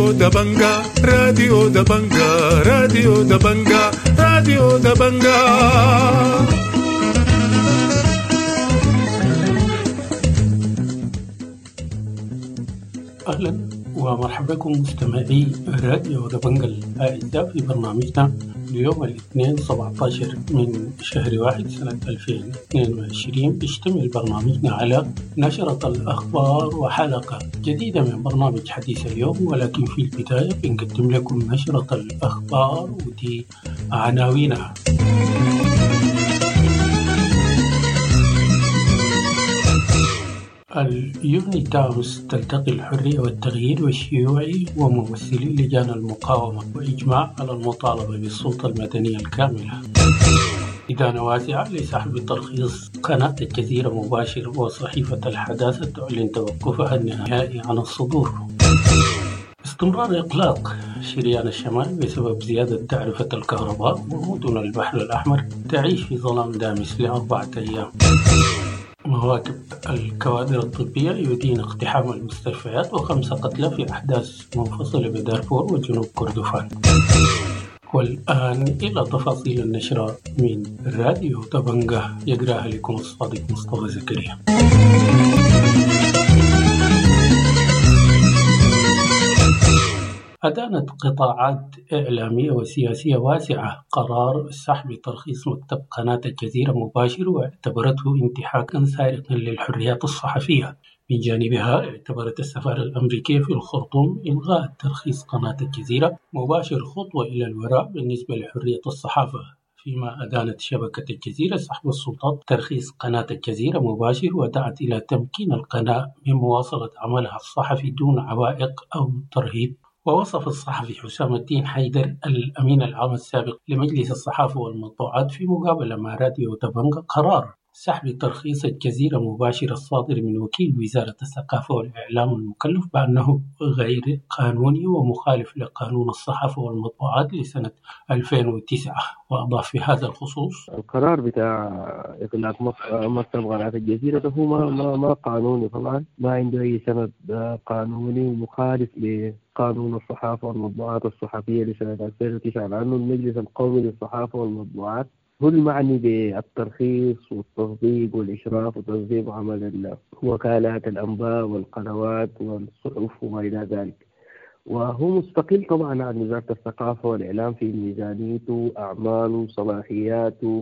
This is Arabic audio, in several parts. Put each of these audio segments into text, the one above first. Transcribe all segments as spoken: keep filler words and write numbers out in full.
دبنجا راديو دبنجا راديو دبنجا راديو دبنجا. أهلا ومرحبا بكم مستمعي راديو دبنجا الأعزاء في برنامجنا اليوم الاثنين سبعة عشر من شهر واحد سنة ألفين واثنين وعشرين. بيشتمل برنامجنا على نشرة الأخبار وحلقة جديدة من برنامج حديث اليوم، ولكن في البداية بنقدم لكم نشرة الأخبار ودي عناوينها. اليوني تايمز تلتقي الحرية والتغيير والشيوعي وممثلي لجان المقاومة وإجماع على المطالبة بالسلطة المدنية الكاملة. إدانة واسعة لسحب ترخيص قناة الجزيرة مباشر وصحيفة الحداثة تعلن توقفها النهائي عن الصدور. استمرار إغلاق شريان الشمال بسبب زيادة تعرفة الكهرباء، ومدن البحر الأحمر تعيش في ظلام دامس لأربعة أيام. مواكب الكوادر الطبية يدين اقتحام المستشفيات وخمسة قتلى في أحداث منفصلة بدارفور وجنوب كردفان. والآن إلى تفاصيل النشرة من راديو دبنجا، يقرأها لكم الصادق مصطفى زكريا. أدانت قطاعات إعلامية وسياسية واسعة قرار سحب ترخيص مكتب قناة الجزيرة مباشر، واعتبرته انتهاكا سارقا للحريات الصحفية. من جانبها اعتبرت السفارة الأمريكية في الخرطوم إلغاء ترخيص قناة الجزيرة مباشر خطوة إلى الوراء بالنسبة لحرية الصحافة، فيما أدانت شبكة الجزيرة سحب السلطات ترخيص قناة الجزيرة مباشر، ودعت إلى تمكين القناة من مواصلة عملها الصحفي دون عوائق أو ترهيب. ووصف الصحفي حسام الدين حيدر الأمين العام السابق لمجلس الصحافة والمطبوعات في مقابلة مع راديو دبنجا قرار سحب ترخيص الجزيرة مباشر الصادر من وكيل وزارة الثقافة والإعلام المكلف بأنه غير قانوني ومخالف لقانون الصحافة والمطبوعات لسنة ألفين وتسعة. وأضاف في هذا الخصوص: القرار بتاع إغلاق مكتب قناة الجزيرة ده هو ما, ما, ما قانوني طبعا، ما عنده أي سند قانوني ومخالف لقانون الصحافة والمطبوعات الصحفية لسنة ألفين وتسعة، لأنه المجلس القومي للصحافة والمطبوعات هو المعني بالترخيص والتصديق والإشراف وتصديق عمل وكالات الأنباء والقنوات والصحف وما إلى ذلك، وهو مستقل طبعا عن وزارة الثقافة والإعلام في ميزانيته، أعماله، صلاحياته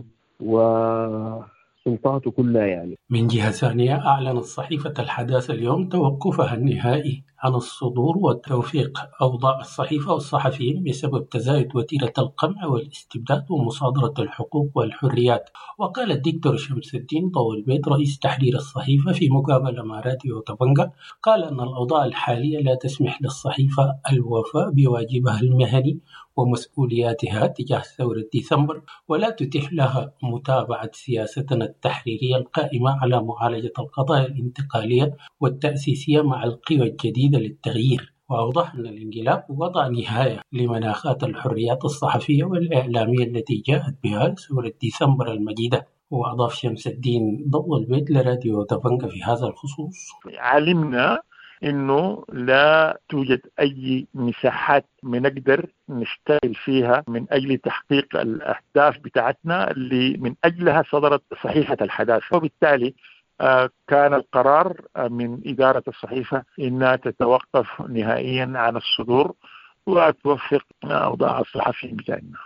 وسلطاته كلها يعني. من جهة ثانية أعلنت صحيفة الحداثة اليوم توقفها النهائي عن الصدور والتوثيق أوضاع الصحيفة والصحفيين بسبب تزايد وتيرة القمع والاستبداد ومصادرة الحقوق والحريات. وقال الدكتور شمس الدين ضوء البيت رئيس تحرير الصحيفة في مقابلة مع راديو دبنجا، قال أن الأوضاع الحالية لا تسمح للصحيفة الوفاء بواجبها المهني ومسؤولياتها تجاه ثورة ديسمبر، ولا تتيح لها متابعة سياستنا التحريرية القائمة على معالجة القضايا الانتقالية والتأسيسية مع القوى الجديدة للتغيير. وأوضح أن الانقلاب وضع نهاية لمناخات الحريات الصحفية والإعلامية التي جاءت بها ثورة ديسمبر المجيدة. وأضاف شمس الدين ضوء البيت لراديو دبنجا في هذا الخصوص: علمنا إنه لا توجد أي مساحات بنقدر نشتغل فيها من أجل تحقيق الأهداف بتاعتنا اللي من أجلها صدرت صحيفة الحداثة، وبالتالي كان القرار من إدارة الصحيفة إنها تتوقف نهائيا عن الصدور وتوفق أوضاع الصحفيين بتاعنا.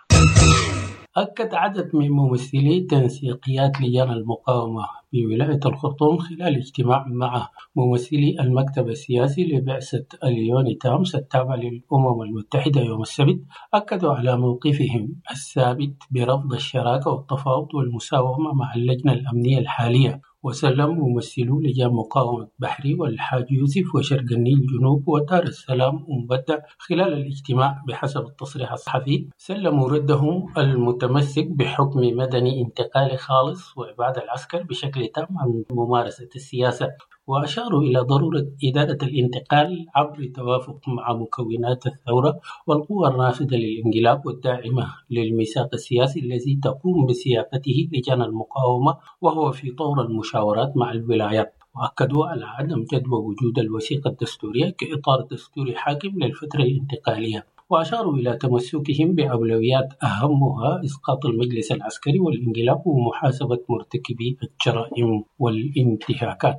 أكد عدد من ممثلي تنسيقيات لجان المقاومة بولاية الخرطوم خلال اجتماع مع ممثلي المكتب السياسي لبعثة اليوني تايمز التابع للأمم المتحدة يوم السبت، أكدوا على موقفهم الثابت برفض الشراكة والتفاوض والمساومة مع اللجنة الأمنية الحالية. وسلم ممثلو لجان مقاومة بحري والحاج يوسف وشرق النيل جنوب ودار السلام ومبدع خلال الاجتماع بحسب التصريح الصحفي سلموا ردهم المتمسك بحكم مدني انتقالي خالص وإبعاد العسكر بشكل تام عن ممارسة السياسة، وأشاروا إلى ضرورة إدارة الانتقال عبر توافق مع مكونات الثورة والقوى الرافضة للانقلاب والداعمة للميثاق السياسي الذي تقوم بسياقته لجان المقاومة، وهو في طور المشاورات مع الولايات. وأكدوا على عدم جدوى وجود الوثيقة الدستورية كإطار دستوري حاكم للفترة الانتقالية، وأشاروا إلى تمسكهم بأولويات أهمها إسقاط المجلس العسكري والانقلاب ومحاسبة مرتكبي الجرائم والانتهاكات.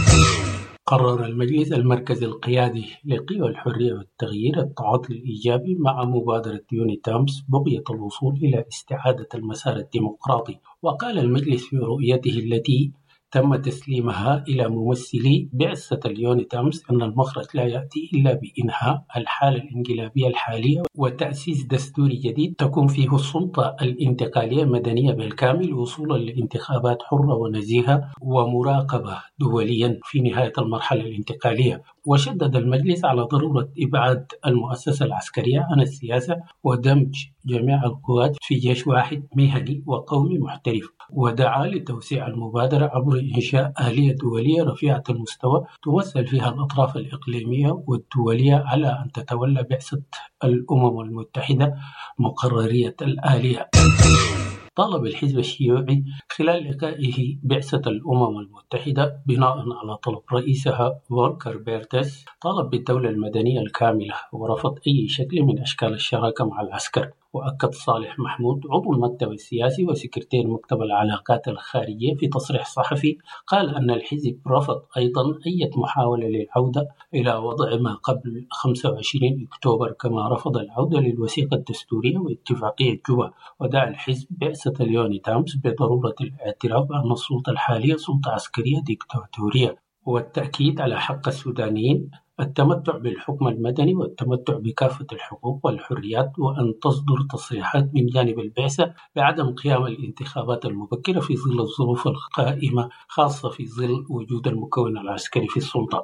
قرر المجلس المركزي القيادي لقوى الحرية والتغيير التعاطي الإيجابي مع مبادرة يونيتامس بغية الوصول إلى استعادة المسار الديمقراطي. وقال المجلس في رؤيته التي تم تسليمها إلى ممثلي بعثة اليونيتامس أن المخرج لا يأتي إلا بإنهاء الحالة الانقلابية الحالية وتأسيس دستوري جديد تكون فيه السلطة الانتقالية مدنية بالكامل وصولا لانتخابات حرة ونزيهة ومراقبة دوليا في نهاية المرحلة الانتقالية. وشدد المجلس على ضرورة إبعاد المؤسسة العسكرية عن السياسة ودمج جميع القوات في جيش واحد مهني وقومي محترف، ودعا لتوسيع المبادرة عبر إنشاء آلية دولية رفيعة المستوى تمثل فيها الأطراف الإقليمية والدولية على أن تتولى بعثة الأمم المتحدة مقررية الآلية. طالب الحزب الشيوعي خلال لقائه بعثة الأمم المتحدة بناء على طلب رئيسها فولكر بيرتس، طالب بالدولة المدنية الكاملة ورفض أي شكل من أشكال الشراكة مع العسكر. وأكد صالح محمود عضو المكتب السياسي وسكرتير مكتب العلاقات الخارجية في تصريح صحفي قال أن الحزب رفض أيضا أي محاولة للعودة إلى وضع ما قبل خمسة وعشرين أكتوبر، كما رفض العودة للوثيقة الدستورية واتفاقية جوبا. ودعا الحزب بعثة اليونيتامس بضرورة الاعتراف بأن السلطة الحالية سلطة عسكرية ديكتاتورية، والتأكيد على حق السودانيين التمتع بالحكم المدني والتمتع بكافة الحقوق والحريات، وأن تصدر تصريحات من جانب البعثة بعدم قيام الانتخابات المبكرة في ظل الظروف القائمة، خاصة في ظل وجود المكون العسكري في السلطة.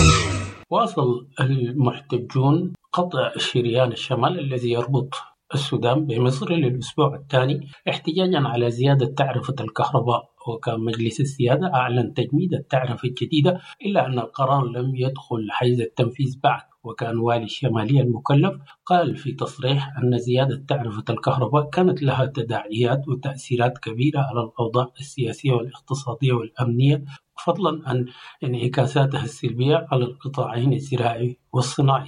واصل المحتجون قطع شريان الشمال الذي يربط السودان بمصر للأسبوع الثاني احتجاجا على زيادة تعرفة الكهرباء. وكان مجلس السيادة أعلن تجميد التعرفة الجديدة إلا أن القرار لم يدخل حيز التنفيذ بعد. وكان والي الشمالية المكلف قال في تصريح أن زيادة تعرفة الكهرباء كانت لها تداعيات وتأثيرات كبيرة على الأوضاع السياسية والاقتصادية والأمنية، فضلا عن انعكاساتها السلبية على القطاعين الزراعي والصناعي.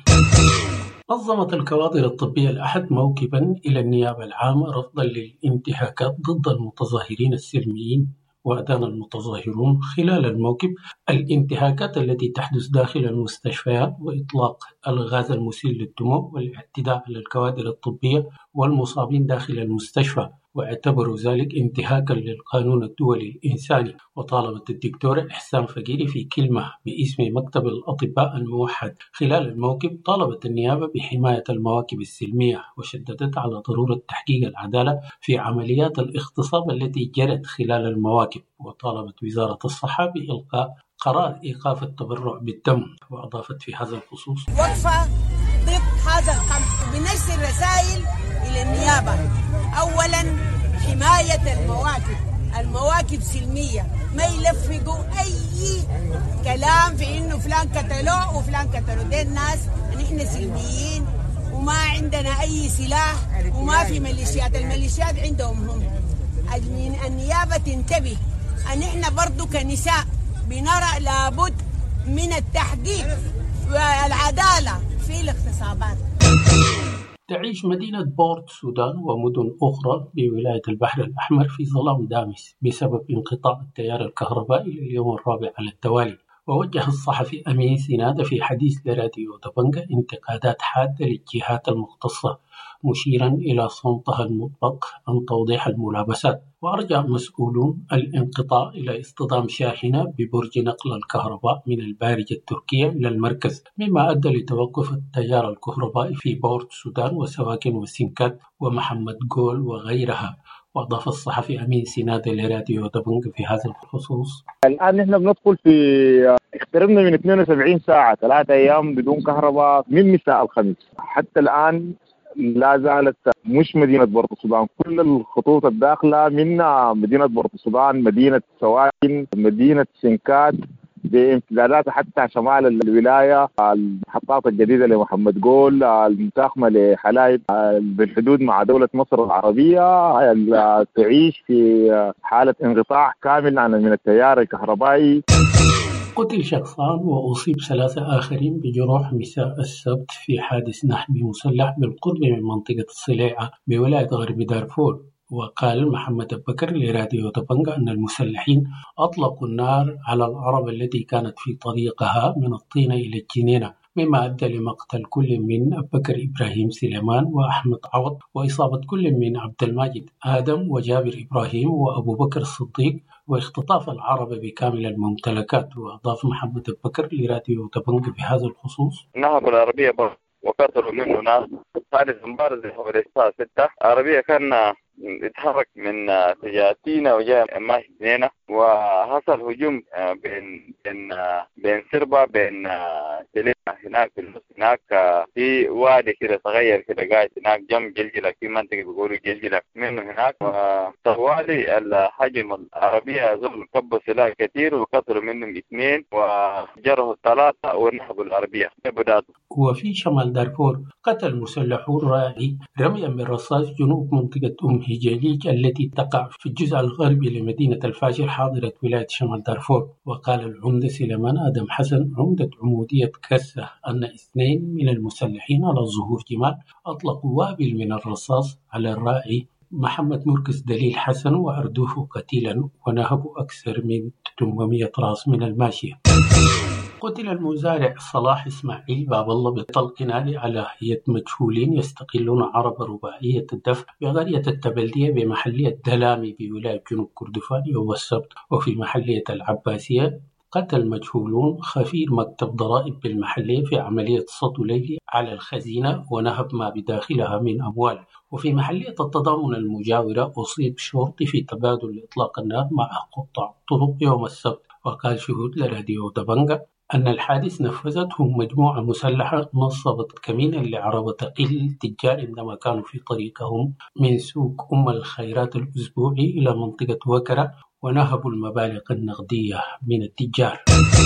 نظمت الكوادر الطبية الأحد موكبا إلى النيابة العامة رفضا للانتهاكات ضد المتظاهرين السلميين. وأدان المتظاهرون خلال الموكب الانتهاكات التي تحدث داخل المستشفيات وإطلاق الغاز المسيل للدموع والاعتداء على الكوادر الطبية والمصابين داخل المستشفى، واعتبروا ذلك انتهاكا للقانون الدولي الإنساني. وطالبت الدكتورة إحسان فقيري في كلمة باسم مكتب الأطباء الموحد خلال الموكب طالبت النيابة بحماية المواكب السلمية، وشددت على ضرورة تحقيق العدالة في عمليات الاغتصاب التي جرت خلال المواكب. وطالبت وزارة الصحة بإلقاء قرار إيقاف التبرع بالدم. وأضافت في هذا الخصوص: وقفة ضد هذا القمع، بنرسل رسائل إلى النيابة. أولا حماية المواكب، المواكب سلمية، ما يلفقوا أي كلام في إنه فلان قتلوه وفلان قتلوه. دي الناس نحن سلميين وما عندنا أي سلاح وما في ميليشيات، الميليشيات عندهم هم. النيابة تنتبه أن إحنا برضو كنساء بنرى لابد من التحقيق والعدالة في الاغتصابات. تعيش مدينة بورت سودان ومدن أخرى بولاية البحر الأحمر في ظلام دامس بسبب انقطاع التيار الكهربائي لليوم الرابع على التوالي. ووجه الصحفي أمين سنادة في حديث لراديو دبنجة انتقادات حادة للجهات المختصة، مشيرا إلى صمتها المطلق عن توضيح الملابسات. وأرجع مسؤولون الانقطاع إلى اصطدام شاحنة ببرج نقل الكهرباء من البارجة التركية إلى المركز، مما أدى لتوقف التيار الكهربائي في بورت سودان وسواكن وسنكات ومحمد جول وغيرها. وأضاف الصحفي أمين سنادة لراديو دبنج في هذا الخصوص: الآن نحن بندخل في اقتربنا من اثنين وسبعين ساعة، ثلاثة أيام بدون كهرباء من مساء الخميس حتى الآن. لا زالت مش مدينة بورت السودان، كل الخطوط الداخلة من مدينة بورت السودان، مدينة سواكن، مدينة سنكات، بامتدادات حتى شمال الولاية، المحطات الجديدة لمحمد جول، المساهمة لحلايب بالحدود مع دولة مصر العربية، تعيش في حالة انقطاع كامل عن من التيار الكهربائي. قتل شخصان وأصيب ثلاثة آخرين بجروح مساء السبت في حادث نحبي مسلح بالقرب من منطقة الصليعة بولاية غرب دارفور. وقال محمد بكر لراديو دبنجة أن المسلحين أطلقوا النار على العربة التي كانت في طريقها من الطينة إلى الجنينة، مما أدى لمقتل كل من بكر إبراهيم سليمان وأحمد عوض، وإصابة كل من عبد الماجد آدم وجابر إبراهيم وأبو بكر الصديق، واختطاف العربة بكامل الممتلكات. وأضاف محمد بكر لراديو دبنجة بهذا الخصوص: نهب العربية وقتلوا منه ناس. حادث مبارز حوالي الساعة ستة. عربية كان يتحرك من تجاتينا وجاء ماشي جنينة، وحصل هجوم بين بين بين سربة بين جليل هناك في النص، هناك في وادي كده صغير كده قاعد هناك جنب جلجلة، في منطقة بيقولوا جلجلة منه هناك. وطوالي الحجم العربية زول كبوا سلاح كثير وقتلوا منهم اثنين وجرحوا ثلاثة ونهبوا العربية بداته. وفي شمال دارفور قتل مسلحون راعي رميا بالرصاص جنوب منطقة أم هجيليج التي تقع في الجزء الغربي لمدينة الفاشر حاضرة ولاية شمال دارفور. وقال العمدة سليمان آدم حسن عمدة عمودية كسة أن اثنين من المسلحين على ظهور جمال أطلقوا وابل من الرصاص على الراعي محمد مركز دليل حسن وأردوه قتيلا، ونهبوا أكثر من ثمانمائة راس من الماشية. قتل المزارع صلاح إسماعيل باب الله بطلق نار على يد مجهولين يستقلون عرب رباعية الدفع بقرية التبلدية بمحلية دلامي بولاية جنوب كردفان يوم السبت. وفي محلية العباسية قتل مجهولون خفير مكتب ضرائب بالمحلية في عملية سطو ليلي على الخزينة ونهب ما بداخلها من أموال. وفي محلية التضامن المجاورة أصيب شرطي في تبادل إطلاق النار مع قطاع طرق يوم السبت. وقال شهود لراديو دبنجة أن الحادث نفذته مجموعة مسلحة نصبت كمينا لعربة تقل تجار عندما كانوا في طريقهم من سوق أم الخيرات الأسبوعي إلى منطقة وكرة، ونهبوا المبالغ النقدية من التجار.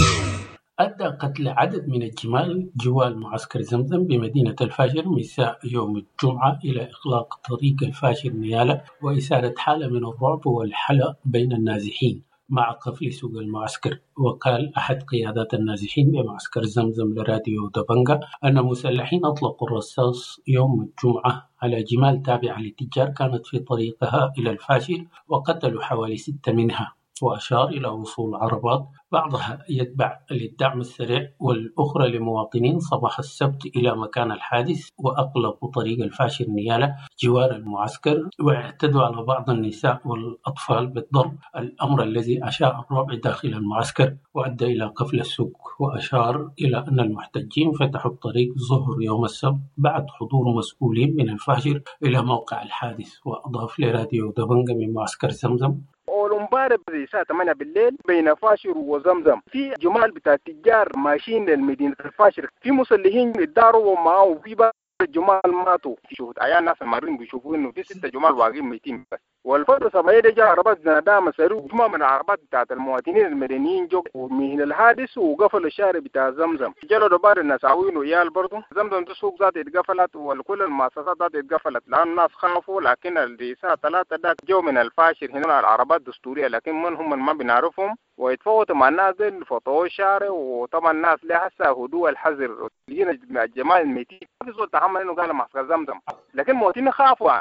أدى قتل عدد من الجمال جوال معسكر زمزم بمدينة الفاشر مساء يوم الجمعة إلى إغلاق طريق الفاشر نيالة وإثارة حالة من الرعب والحلق بين النازحين مع قفل سوق المعسكر. وقال أحد قيادات النازحين بمعسكر زمزم لراديو دبنجة أن مسلحين أطلقوا الرصاص يوم الجمعة على جمال تابعة للتجار كانت في طريقها إلى الفاشل وقتلوا حوالي ستة منها. وأشار إلى وصول عربات بعضها يتبع للدعم السريع والأخرى لمواطنين صباح السبت إلى مكان الحادث وأقلقوا طريق الفاشر نيالة جوار المعسكر واعتدوا على بعض النساء والأطفال بالضرب، الأمر الذي أشاع الرعب داخل المعسكر وأدى إلى قفل السوق. وأشار إلى أن المحتجين فتحوا الطريق ظهر يوم السبت بعد حضور مسؤولين من الفاشر إلى موقع الحادث. وأضاف لراديو دبنجة من معسكر زمزم: امبارح الساعة ثمانية بالليل بين فاشر وزمزم في جمال بتاع التجار ماشيين للمدينة الفاشر، في مسلحين اتداروا معه وفي بعض الجمال ماتوا. شوفوا عيال ناس مارين بيشوفوا انه في ستة جمال واقعين ميتين بس. والفترة الصباحية دي جاء عربات زنادامة ساروا جماعة من العربات بتاعت المواطنين المدنيين جو من الحادث وقفلوا الشارع بتاع زمزم. جلوا دبار الناس عوين ويال برضو. زمزم دي سوق ذات اتقفلت وكل المؤسسات ذات اتقفلت لأن الناس خافوا، لكن الساعة ثلاثة داك جو من الفاشر هنا العربات دستورية لكن من هم ما بنعرفهم ويتفاوتوا مع الناس دي فطوا الشارع. وطبعا الناس لها هسه هدوء الحذر لجينا الجماعة الميتين في زول تحمل انه قال معسكر زمزم لكن المواطنين خافوا.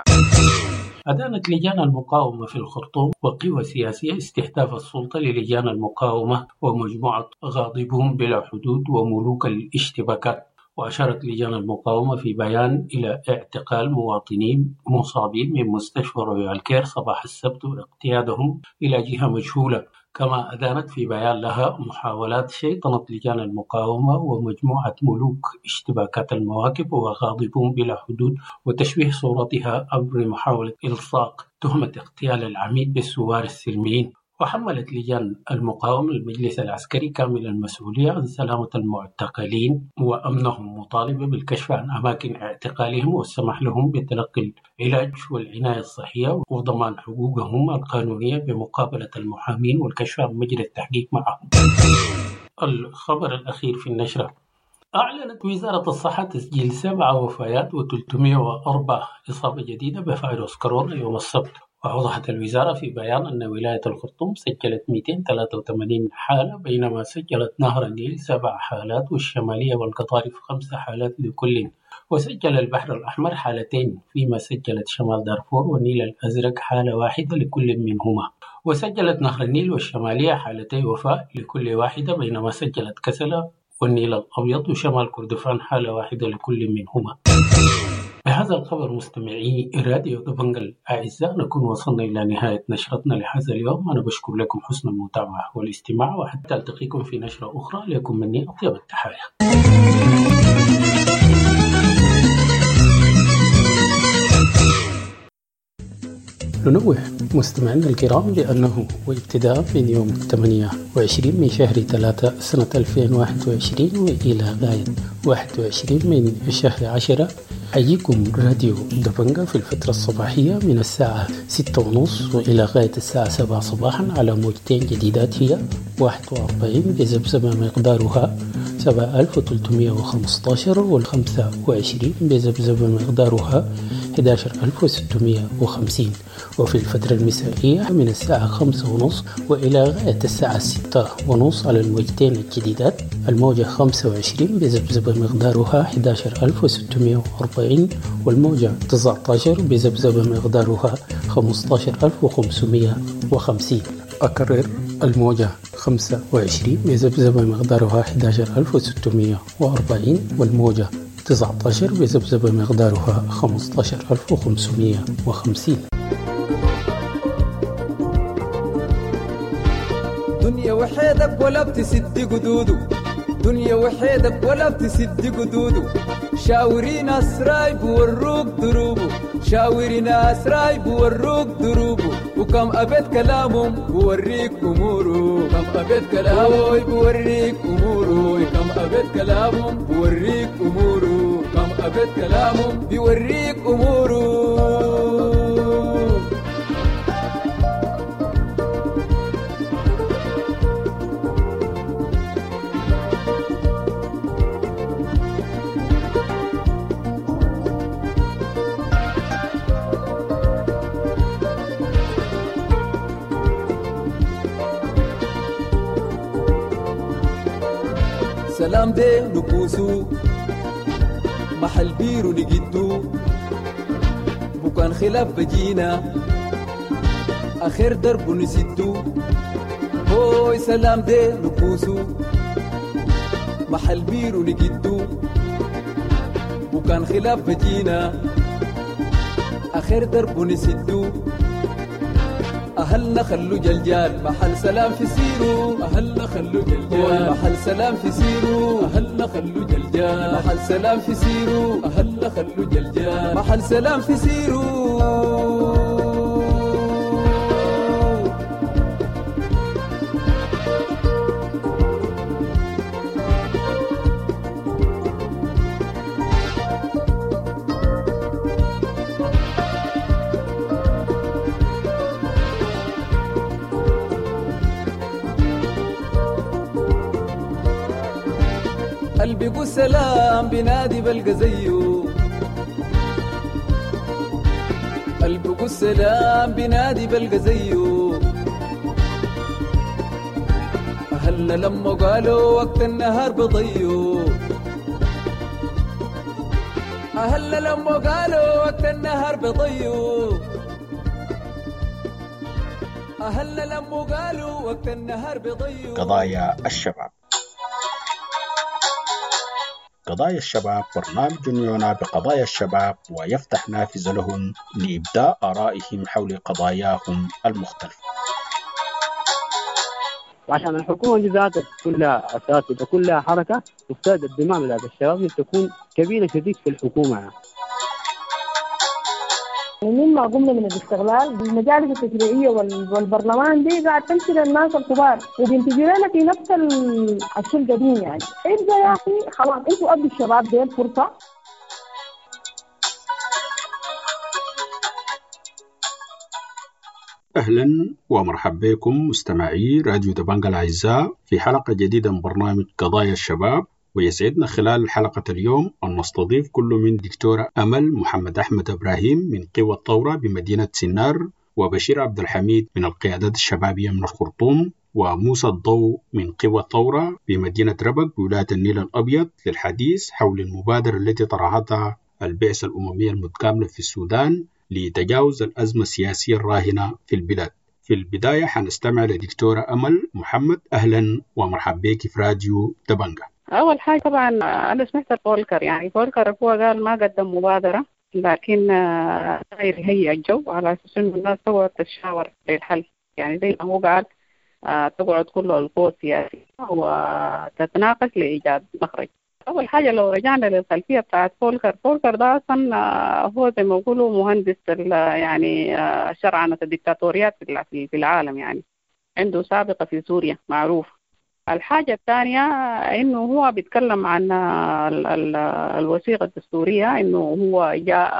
أدانت لجان المقاومة في الخرطوم وقوى سياسية استهداف السلطة للجان المقاومة ومجموعة غاضبون بلا حدود وملوك الاشتباكات. وأشارت لجان المقاومة في بيان إلى اعتقال مواطنين مصابين من مستشفى رويال كير صباح السبت واقتيادهم إلى جهة مجهولة. كما أدانت في بيان لها محاولات شيطنة لجان المقاومة ومجموعة ملوك اشتباكات المواكب وغاضبون بلا حدود وتشويه صورتها عبر محاولة إلصاق تهمة اغتيال العميد بالثوار السلميين. وحملت لجان المقاومة المجلس العسكري كامل المسؤولية عن سلامة المعتقلين وأمنهم، مطالبة بالكشف عن أماكن اعتقالهم والسماح لهم بتلقي العلاج والعناية الصحية وضمان حقوقهم القانونية بمقابلة المحامين والكشف عن مجرى التحقيق معهم. الخبر الأخير في النشرة: أعلنت وزارة الصحة تسجيل سبعة وفيات وثلاثمائة وأربعة إصابة جديدة بفيروس كورونا يوم السبت. وأوضحت الوزارة في بيان أن ولاية الخرطوم سجلت مئتين وثلاثة وثمانين حالة، بينما سجلت نهر النيل سبع حالات والشمالية والقطارف خمس حالات لكل، وسجل البحر الأحمر حالتين، فيما سجلت شمال دارفور والنيل الأزرق حالة واحدة لكل منهما، وسجلت نهر النيل والشمالية حالتي وفاة لكل واحدة، بينما سجلت كسلة والنيل الأبيض وشمال كردفان حالة واحدة لكل منهما. بهذا الخبر مستمعي راديو دبنجة الأعزاء نكون وصلنا إلى نهاية نشرتنا لهذا اليوم. أنا بشكر لكم حسن المتابعة والاستماع، وحتى ألتقيكم في نشرة أخرى. لكم مني أطيب التحايا. ننوه مستمعينا الكرام بأنه وابتداء من يوم ثمانية وعشرين من شهر ثلاثة سنة ألفين وواحد وعشرين وإلى غاية واحد وعشرين من شهر عشرة حييكم راديو دبنجة في الفترة الصباحية من الساعة ستة ونصف وإلى غاية الساعة سبعة صباحا على موجتين جديدات هي واحد وأربعين بذبذبة مقدارها سبعة آلاف وثلاثمئة وخمسة عشر والخمسة وعشرين بذبذبة مقدارها أحد عشر ألف وستمئة وخمسين، وفي الفترة المسائية من الساعة خمسة ونصف وإلى غاية الساعة ستة ونصف على الموجتين الجديدات الموجة خمسة وعشرين بذبذبة مقدارها أحد عشر ألف وستمئة وأربعين والموجة تسعة عشر بذبذبة مقدارها خمسة عشر ألف وخمسمئة وخمسين. أكرر الموجة خمسة وعشرين بذبذبة مقدارها أحد عشر ألف وستمئة وأربعين والموجة تسعة عشر بذبذبة مقدارها خمسة عشر ألف وخمسمئة وخمسين. دنيا وحيدك ولا بتسد قدودو، دنيا وحيدك ولا بتسد قدودو، شاورين أسراي بوروك دروبو، شاورين أسراي بوروك دروبو، وكم أبد كلامهم بوريك أمورو، كم أبد كلامهم بوريك أمورو، كم أبد كلامهم بوريك أمورو، كم أبد كلامهم بوريك أمورو. سلام دي نكوسو محل بيرو نجدو بكان خلاف بجينا آخر درب نسدو هوي سلام دي نكوسو محل بيرو نجدو بكان خلاف بجينا آخر درب نسدو أهلنا خلو جلجال محل سلام في سيرو، أهلنا خلو جلجال محل سلام في سيرو، أهلنا خلو جلجال محل سلام في سيرو، أهلنا خلو جلجال محل سلام في سيرو. قلبي قو السلام بنادي بلقى زيه، قلبي قو السلام بنادي بلقى زيه، أهلنا لما قالوا وقت النهار بضيو، أهلنا لما قالوا وقت النهار بضيو، أهلنا لما قالوا وقت النهار بضيو. قضايا الشباب. قضايا الشباب برنامج يعنى بقضايا الشباب ويفتح نافذة لهم لإبداء آرائهم حول قضاياهم المختلفة. وعشان الحكومة ذاتها كلها أساس وكلها حركة تستهدف الدماء من الشباب تكون كبيرة شديد في الحكومة. مما قمنا من الاستغلال بالمجالس التشريعية والبرلمان دي قاعد تمثل الناس الكبار وبينتجوا لنا في نفس الشيء القديم. يعني ابدا يا اخي خلاص انتوا ادوا الشباب دي الفرصة. أهلا ومرحبا بكم مستمعي راديو دبنجة الأعزاء في حلقة جديدة من برنامج قضايا الشباب. ويسعدنا خلال حلقة اليوم أن نستضيف كل من دكتورة أمل محمد أحمد إبراهيم من قوى الثورة بمدينة سنار، وبشير عبد الحميد من القيادات الشبابية من الخرطوم، وموسى الضوء من قوى الثورة بمدينة ربك بولاية النيل الأبيض للحديث حول المبادرة التي طرحتها البعثة الأممية المتكاملة في السودان لتجاوز الأزمة السياسية الراهنة في البلاد. في البداية حنستمع لدكتورة أمل محمد. أهلا ومرحبا بك في راديو دبنجة. أول حاجة طبعا أنا سمعت فولكر، يعني فولكر هو قال ما قدم مبادرة لكن غير هي الجو على أساس إنه الناس تقعد تتشاور للحل، يعني زي ما هو قال تقعد كل القوى السياسية وتتناقش لإيجاد مخرج. أول حاجة لو رجعنا للخلفية بتاعت فولكر، فولكر ده أصلا هو زي ما يقولوا مهندس يعني شرعنة الدكتاتوريات في العالم، يعني عنده سابقة في سوريا معروف. الحاجة الثانية إنه هو بيتكلم عن الوثيقة الدستورية، إنه هو جاء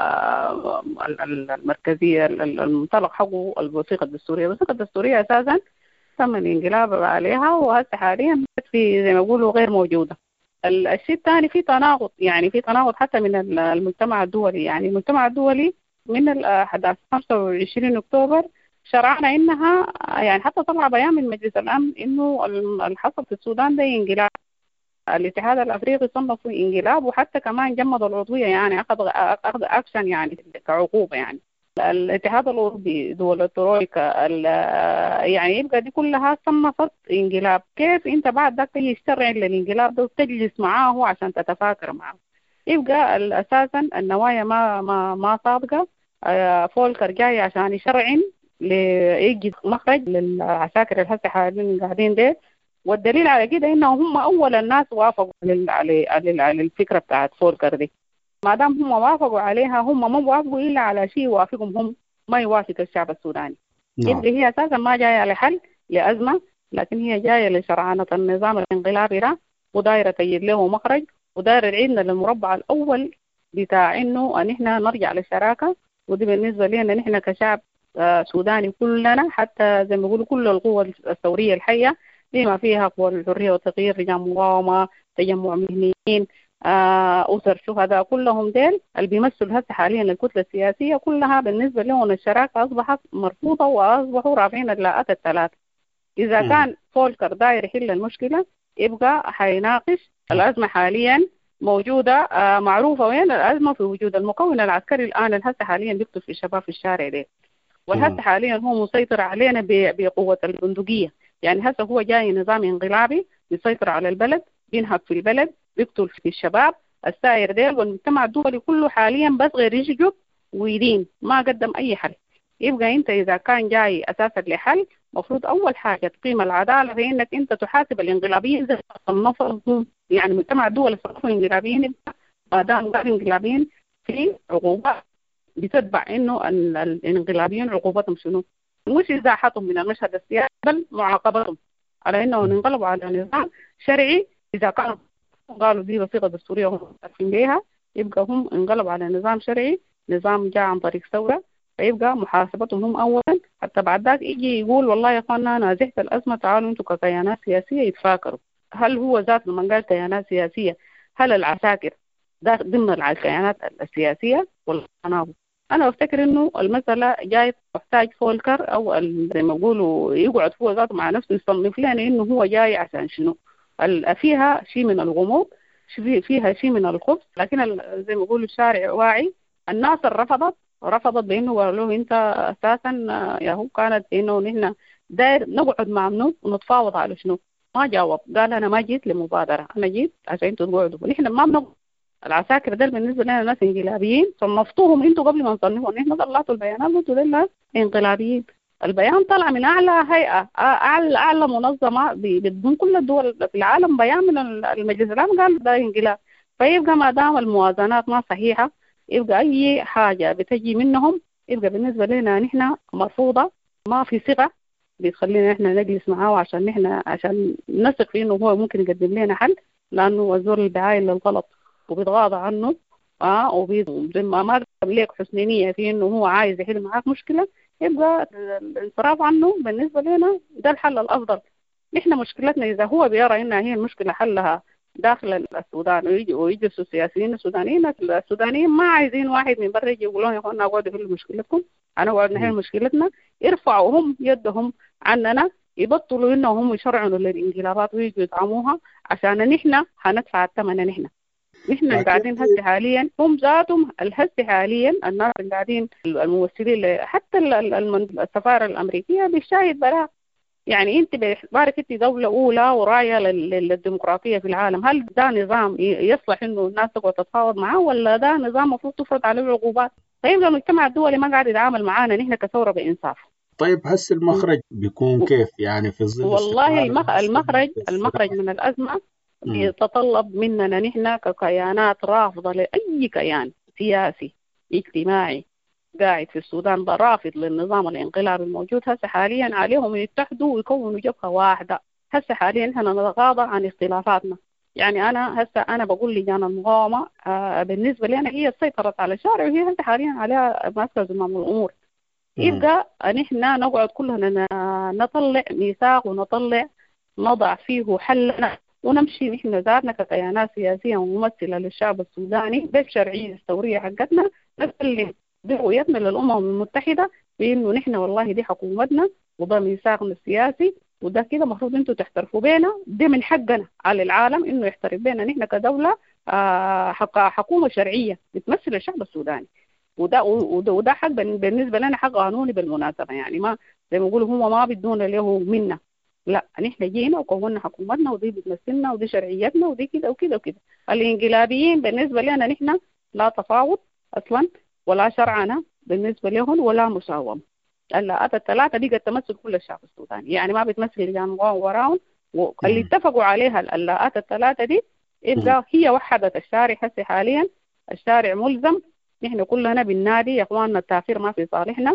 المركزية المنطلق حقه الوثيقة الدستورية. الوثيقة الدستورية أساسا تم الانقلاب عليها وهسه حاليا في زي ما يقولوا غير موجودة. الشيء الثاني في تناقض، يعني في تناقض حتى من المجتمع الدولي، يعني المجتمع الدولي من الأحداث خمسة وعشرين أكتوبر شرعنا إنها يعني حتى طلع بيان من مجلس الأمن إنه الحصل في السودان ده انقلاب. الاتحاد الأفريقي صنفه انقلاب وحتى كمان جمد العضوية، يعني أخذ أخذ أكشن يعني كعقوبة. يعني الاتحاد الأوروبي دول الترويكا يعني يبقى دي كلها صنفت انقلاب. كيف أنت بعد ذاك تيجي تشرع للانقلاب ده وتجلس معاه عشان تتفاكر معه؟ يبقى أساسا النوايا ما ما ما صادقة. فولكر جاي عشان يشرعن ليجي مخرج للعساكر الهسه حاليا قاعدين ده، والدليل على كده انهم هم اول الناس وافقوا على على الفكره بتاعت فولكر دي. ما دام هم وافقوا عليها هم ما وافقوا الا على شيء يوافقهم هم، ما يوافق الشعب السوداني. يبقى هي اساسا ما جايه لحل لازمه، لكن هي جايه لشرعنه النظام الانقلابي ده، ودايره تجد له مخرج، ودايره تعيدنا للمربع الاول بتاع انه ان احنا نرجع للشراكه. ودي بالنسبه لنا نحن كشعب سوداني كلنا، حتى زي ما بيقولوا كل القوى الثورية الحية بما فيها قوى الحرية والتغيير، رجال مقاومة، تجمع مهنيين، أسر شهداء، كلهم ديل اللي بيمثلوا هسه حاليا الكتلة السياسية كلها. بالنسبة لهم الشراكة أصبحت مرفوضة وأصبحوا رافعين اللاءات الثلاثة. إذا كان فولكر داير يحل المشكلة يبقى حيناقش الأزمة حاليا موجودة معروفة. وين الأزمة؟ في وجود المكون العسكري الآن الهسه حاليا بيقتل في الشباب في الشارع ده، وهسه حاليا هو مسيطر علينا بقوة البندقية. يعني هسه هو جاي نظام انقلابي بيسيطر على البلد، بينهك في البلد، بيقتل في الشباب السائر ديل. والمجتمع الدولي كله حاليا بس غير يشجب ويدين، ما قدم أي حل. يبقى أنت إذا كان جاي أساسا لحل مفروض أول حاجة تقيم العدالة في إنك أنت تحاسب الانقلابيين زي صنفهم، يعني المجتمع الدولي صنفوا انقلابيين، ما دام قالوا انقلابيين في عقوبات بتتبع انه الانقلابيين عقوبتهم شنو؟ مش ازاحتهم من المشهد السياسي بل معاقبتهم على انه انقلبوا على نظام شرعي. اذا كانوا قالوا دي وثيقه دستوريه وهم عارفين بيها يبقى هم انقلبوا على نظام شرعي، نظام جاء عن طريق ثوره، فيبقى محاسبتهم هم اولا. حتى بعد ذاك يجي يقول والله يا اخوانا انا زحت الازمه، تعالوا انتم ككيانات سياسيه يتفاكروا. هل هو ذات لما قال كيانات سياسيه هل العساكر ده ضمن الكيانات السياسيه ولا تناقض؟ أنا أفتكر إنه المسألة جاي تحتاج فولكر أو زي ما يقولوا يقعد هو ذاته مع نفسه يصنف لنا إنه هو جاي عشان شنو. فيها شيء من الغموض، فيها شيء من الخبث، لكن زي ما يقولوا الشارع واعي. الناس رفضت رفضت بإنه قالوا أنت أساسا يا هو كانت إنه نحن داير نقعد مع منو ونتفاوض على شنو. ما جاوب، قال أنا ما جيت لمبادرة، أنا جيت عشان أنتوا تقعدوا. ونحن ما بنقعد. العساكر ده بالنسبه لنا ناس انقلابيين، صنفتوهم انتوا قبل ما نصنفهم. احنا طلعتوا البيانات قلتوا لنا انقلابيين. البيان طلع من اعلى هيئه، اعلى اعلى منظمه بدون كل الدول في العالم، بيان من المجلس العام قال ده انقلاب. فيبقى ما دام الموازنات ما صحيحه يبقى اي حاجه بتجي منهم يبقى بالنسبه لنا نحن مرفوضه، ما في ثقه بتخلينا احنا نجلس معاه عشان نحن عشان نثق فيه انه هو ممكن يقدم لنا حل، لانه الزور اللي بعاين للغلط وبيتغاضى عنه اه وزي ما ما ليك حسن نيه في انه هو عايز يحل معاك مشكله، يبقى الانصراف عنه بالنسبه لنا ده الحل الافضل. نحن مشكلتنا اذا هو بيرى انها هي المشكله حلها داخل السودان ويجي ويجلسوا السياسيين السودانيين، السودانيين ما عايزين واحد من برا يجي يقول لهم يا اخوانا اقعدوا حلوا مشكلتكم، أنا وعد نحل مشكلتنا يرفعوا هم يدهم عننا، يبطلوا إنهم يشرعنوا للإنقلابات ويجوا يدعموها عشان نحن هندفع الثمن. نحن نحن قاعدين هسه حاليا هم ذاتهم الهسه حاليا الناس اللي قاعدين الممثلين حتى السفارة الأمريكية بيشاهد براء. يعني أنت باعتبارك أنت دولة أولى وراية للديمقراطية في العالم، هل ده نظام يصلح إنه الناس تقعد تتفاوض معه، ولا ده نظام مفروض تفرض عليه العقوبات؟ طيب المجتمع الدولي ما قاعد يتعامل معانا نحن كثورة بإنصاف. طيب هسه المخرج بيكون كيف يعني في ظل والله المخ... المخرج المخرج من الأزمة يتطلب مننا نحن ككيانات رافضة لأي كيان سياسي اجتماعي قاعد في السودان رافض للنظام الانقلابي الموجود هسه حاليا، عليهم يتحدوا ويكونوا جبهة واحدة. هسه حاليا احنا نتغاضى عن اختلافاتنا. يعني أنا هسه أنا بقول لجان المقاومة آه بالنسبة لي أنا هي سيطرت على الشارع، وهي هسه حاليا عليها ماسكة زمام الأمور. يبقى نحن نقعد كلنا نطلع ميثاق ونطلع نضع فيه حلنا ونمشي نحن ذاتنا ككيانات سياسية وممثلة للشعب السوداني بالشرعية الثورية حقتنا، نسلم برؤيتنا للأمم المتحدة بإنه نحن والله دي حكومتنا وده ميثاقنا السياسي، وده كده مفروض انتوا تحترفوا بينا، ده من حقنا على العالم انه يحترف بينا نحن كدولة حكومة شرعية بتمثل الشعب السوداني. وده وده, وده حق بالنسبة لنا حق قانوني بالمناسبة. يعني ما زي ما يقولوا هم ما بدون له منا، لا نحن جينا وكونا حكومتنا ودي بتمثلنا ودي شرعيتنا ودي كده وكده وكده. الانقلابيين بالنسبة لنا نحن لا تفاوض أصلا ولا شرعنا بالنسبة لهم ولا مساومة. اللاءات الثلاثة دي قد تمثل كل الشعب السوداني، يعني ما بتمثل لجان وراهم، واللي اتفقوا عليها اللاءات الثلاثة دي إذا هي وحدت الشارع. هسه حاليا الشارع ملزم، نحن كلنا بالنادي يا اخواننا التاخير ما في صالحنا.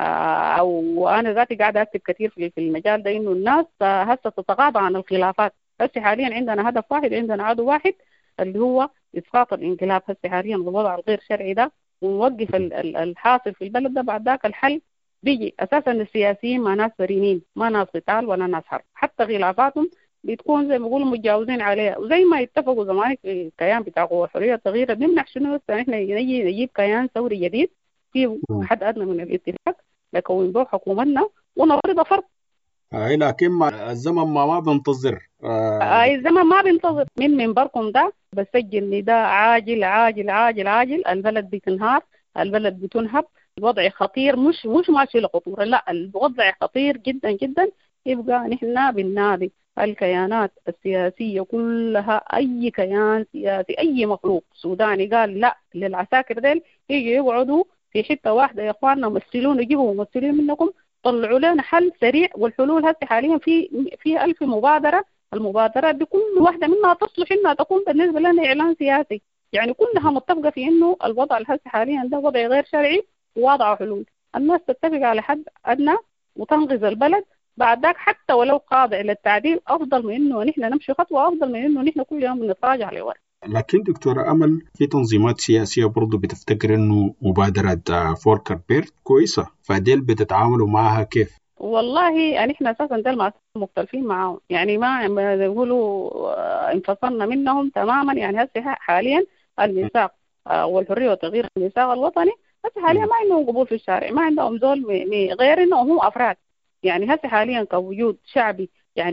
او انا ذاتي قاعده اكتب كثير في المجال ده انه الناس هسه تتغاضى عن الخلافات. هسه حاليا عندنا هدف واحد، عندنا عدو واحد اللي هو اسقاط الانقلاب هسه حاليا والوضع الغير شرعي ده، ونوقف الحاصل في البلد ده. بعد ذاك الحل بيجي اساسا السياسيين ما ناس برينين، ما ناس قتال ولا ناس حرب، حتى خلافاتهم بتكون زي ما بيقولوا متجاوزين عليها. وزي ما اتفقوا زمان في الكيان بتاع قوى الحريه التغيير بنمنح شنو هسه احنا نجي نجيب كيان ثوري جديد فيه حد ادنى من الاتفاق لكون به حكومتنا ونفرض فرض. اي لكن ما الزمن ما ما بينتظر. آه اي الزمن ما بينتظر. من منبركم ده بسجل نداء عاجل عاجل عاجل عاجل. البلد بتنهار، البلد بتنهب، الوضع خطير، مش مش ماشي لخطوره، لا الوضع خطير جدا جدا. يبقى نحن بالنادي الكيانات السياسية كلها، أي كيان سياسي أي مخلوق سوداني قال لا للعساكر ديل يجي يقعدوا في حتة واحدة يا إخواننا، مثلون يجيبوا ممثلين منكم، طلعوا لنا حل سريع. والحلول هذه حاليا في في ألف مبادرة، المبادرات دي كل واحدة منها تصلح إنها تكون بالنسبة لنا إعلان سياسي. يعني كلها متفقة في إنه الوضع الهسي حاليا ده وضع غير شرعي ووضع حلول. الناس تتفق على حد أدنى وتنقذ البلد. بعد ذاك حتى ولو خاضع للتعديل أفضل من إنه نحن نمشي خطوة، أفضل من إنه نحن كل يوم نتراجع لورا. لكن دكتورة أمل في تنظيمات سياسية برضو بتفتكر إنه مبادرة فولكر بيرت كويسة، فديل بتتعاملوا معها كيف؟ والله نحن أساسا ديل مختلفين معهم، يعني ما يقولوا انفصلنا منهم تماما. يعني هسه حاليا الميثاق والحرية وتغيير الميثاق الوطني هسه حاليا ما عندهم قبول في الشارع، ما عندهم زول غير إنهم هم أفراد. يعني هسه حاليا كوجود شعبي يعني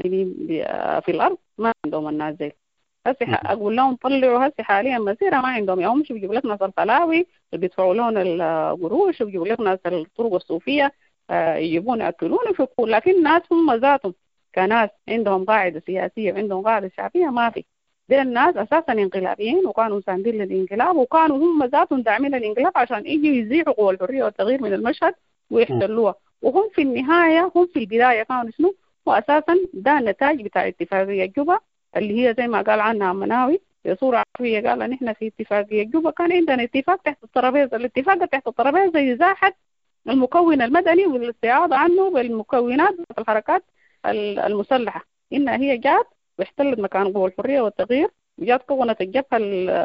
في الأرض ما عندهم الناس زي هسه. أقول لهم طلعوا هسه حاليا مسيرة ما عندهم، يعني هم شو بيجيبوا لك ناس الفلاوي بيدفعوا لهم القروش وبيجيبوا لك ناس الطرق الصوفية يجيبون يأكلون ويفكون، لكن ناس هم ذاتهم كناس عندهم قاعدة سياسية وعندهم قاعدة شعبية ما في. دي الناس أساسا انقلابيين وكانوا مساندين للانقلاب، وكانوا هم ذاتهم داعمين للانقلاب عشان يجوا يزيحوا قوى الحرية والتغيير من المشهد ويحتلوها. وهم في النهاية هم في البداية كانوا شنو؟ وأساسا ده النتاج بتاع اتفاقية جوبا اللي هي زي ما قال عنها مناوي في صورة عفوية، قال نحن في اتفاقية جوبا كان عندنا اتفاق تحت الترابيزة. الاتفاق تحت الترابيزة إزاحة المكون المدني والاستعاضة عنه بالمكونات في الحركات المسلحة، إنها هي جات واحتلت مكان قوى الحرية والتغيير، وجات كونت الجبهة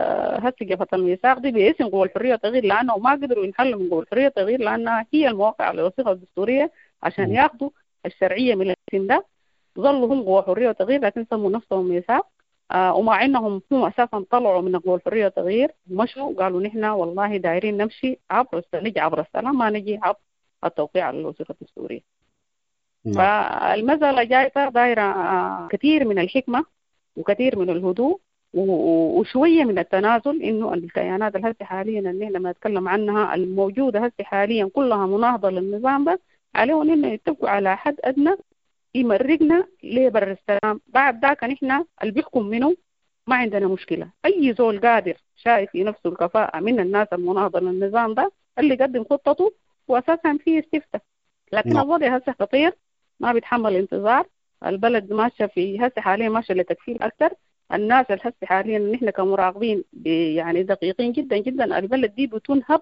هسه جبهة الميثاق دي باسم قوى الحرية والتغيير، لأنه ما قدروا ينحلوا من قوى الحرية والتغيير لأنها هي المواقع على الوثيقة الدستورية عشان ياخذوا الشرعية من الاسم ده. ظلوا هم قوى حرية وتغيير لكن سموا نفسهم ميثاق. آه ومع انهم هم اساسا طلعوا من قوى الحرية وتغيير مشوا وقالوا نحن والله دايرين نمشي عبر السلج عبر السلام، ما نجي عبر التوقيع على الوثيقة الدستورية. فالمسألة جاية دايرة كثير من الحكمة وكثير من الهدوء وشوية من التنازل، إنه الكيانات الهسه حاليا اللي احنا نتكلم عنها الموجودة هسه حاليا كلها مناهضة للنظام ده، عليهم إنه يتفقوا على حد أدنى يمرقنا لبر السلام. بعد ذاك نحن اللي بيحكم منه ما عندنا مشكلة. أي زول قادر شايف في نفسه الكفاءة من الناس المناهضة للنظام ده اللي يقدم خطته وأساسا فيه استفتاء. لكن الوضع هسه خطير، ما بيتحمل انتظار. البلد ماشية في هسه حاليا ماشية لتكفيل أكثر. الناس الهسه حاليا نحن كمراقبين يعني دقيقين جدا جدا، البلد دي بتنهب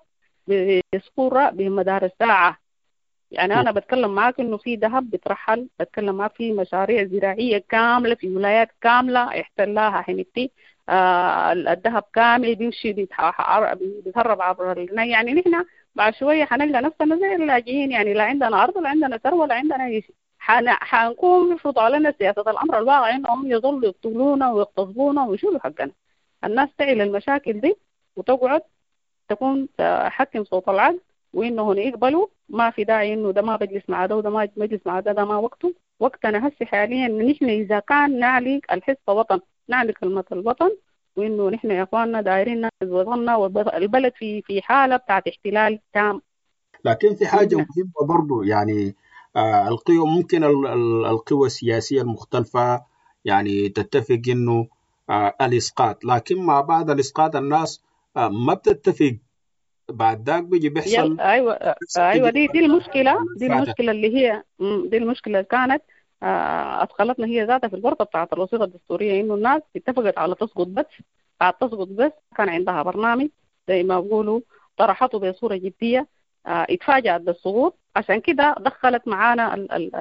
بصورة بمدار الساعة. يعني أنا بتكلم معاك إنه في ذهب بترحل، بتكلم معاك في مشاريع زراعية كاملة في ولايات كاملة احتلاها حنيتي. آه الذهب كامل بيمشي بيتهرب عبر. يعني نحن بعد شوية حنلقى نفسنا زي اللاجئين، يعني لا عندنا أرض لا عندنا ثروة لا عندنا أي شيء. حنكون يفرض علينا سياسة الأمر الواقع إنهم يظلوا يقتلونا ويغتصبونا ويشيلوا حقنا. الناس تعي المشاكل دي وتقعد تكون تحكم صوت العقل، وإنه يقبلوا ما في داعي إنه ده ما بجلس مع ده وده ما مجلس مع ده، ده ما وقته. وقتنا هسه حاليا إن نحن إذا كان نعلق الحس وطن، نعلق كلمة الوطن، وإنه نحن يا إخواننا دايرين ننقذ وطننا والبلد في في حالة بتاعت احتلال تام. لكن في حاجة مهمة برضو، يعني آه القوى ممكن القوى السياسية المختلفة يعني تتفق إنه آه الإسقاط، لكن مع بعض الإسقاط الناس آه ما بتتفق، بعد ذاك بيجي بيحصل. ايوه ايوه دي دي المشكله دي المشكله اللي هي دي المشكله اللي كانت ادخلتنا هي ذاتها في الورطه بتاعت الوثيقه الدستوريه، انه الناس اتفقت على تسقط بس. بعد تسقط بس كان عندها برنامج زي ما بيقولوا طرحته بصوره جديه، اتفاجأت بالسقوط. عشان كده دخلت معانا ال ال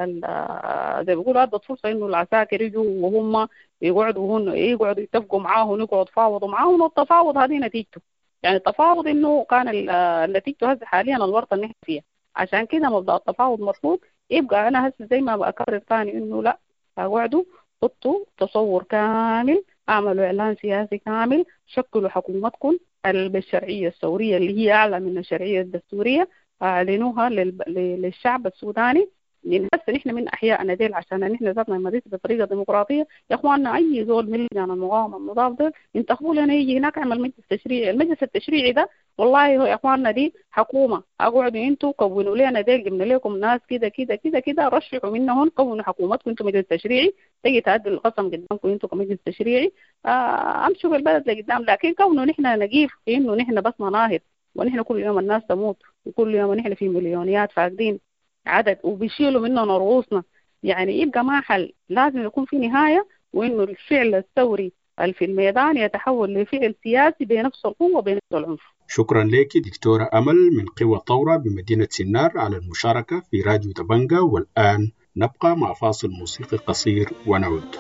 ال زي ما بيقولوا ادت فرصه انه العساكر يجوا وهم يقعدوا هون يقعدوا يتفقوا معاه ونقعد يتفاوضوا معاهم، والتفاوض هذه نتيجته. يعني التفاوض انه كان نتيجته هسه حاليا الورطه اللي احنا فيها. عشان كده مبدا التفاوض مرفوض. يبقى انا هسه زي ما بكرر ثاني انه لا، اقعدوا حطوا تصور كامل، اعملوا اعلان سياسي كامل، شكلوا حكومتكم بالشرعيه الثوريه اللي هي اعلى من الشرعيه الدستوريه، اعلنوها للشعب السوداني. لان هسه نحن من احيائنا ديل عشان نحن ذاتنا نمارس بطريقه ديمقراطيه. يا اخواننا اي زول من لجان المقاومه المضاد دول انتخبوا لنا يجي هناك يعمل مجلس تشريعي. المجلس التشريعي ده والله هو يا اخواننا دي حكومه، اقعدوا انتوا كونوا لنا ديل، جبنا لكم ناس كده كده كده كده، رشحوا منهم كونوا حكومتكم انتوا مجلس تشريعي، تيجي تأدوا القسم قدامكم انتوا كمجلس تشريعي. آه امشوا بالبلد لقدام. لكن كونوا نحن نجيف انه نحن بس مناهض، ونحن كل يوم الناس تموت، وكل يوم نحن في مليونيات فاقدين عدد وبيشيلوا مننا رؤوسنا، يعني يبقى ما حل. لازم يكون في نهاية، وإنه الفعل الثوري في الميدان يتحول لفعل سياسي بنفس القوة وبنفس العنف. شكرا لك دكتورة أمل من قوى ثورة بمدينة سنار على المشاركة في راديو دبنجة. والآن نبقى مع فاصل موسيقي قصير ونعود.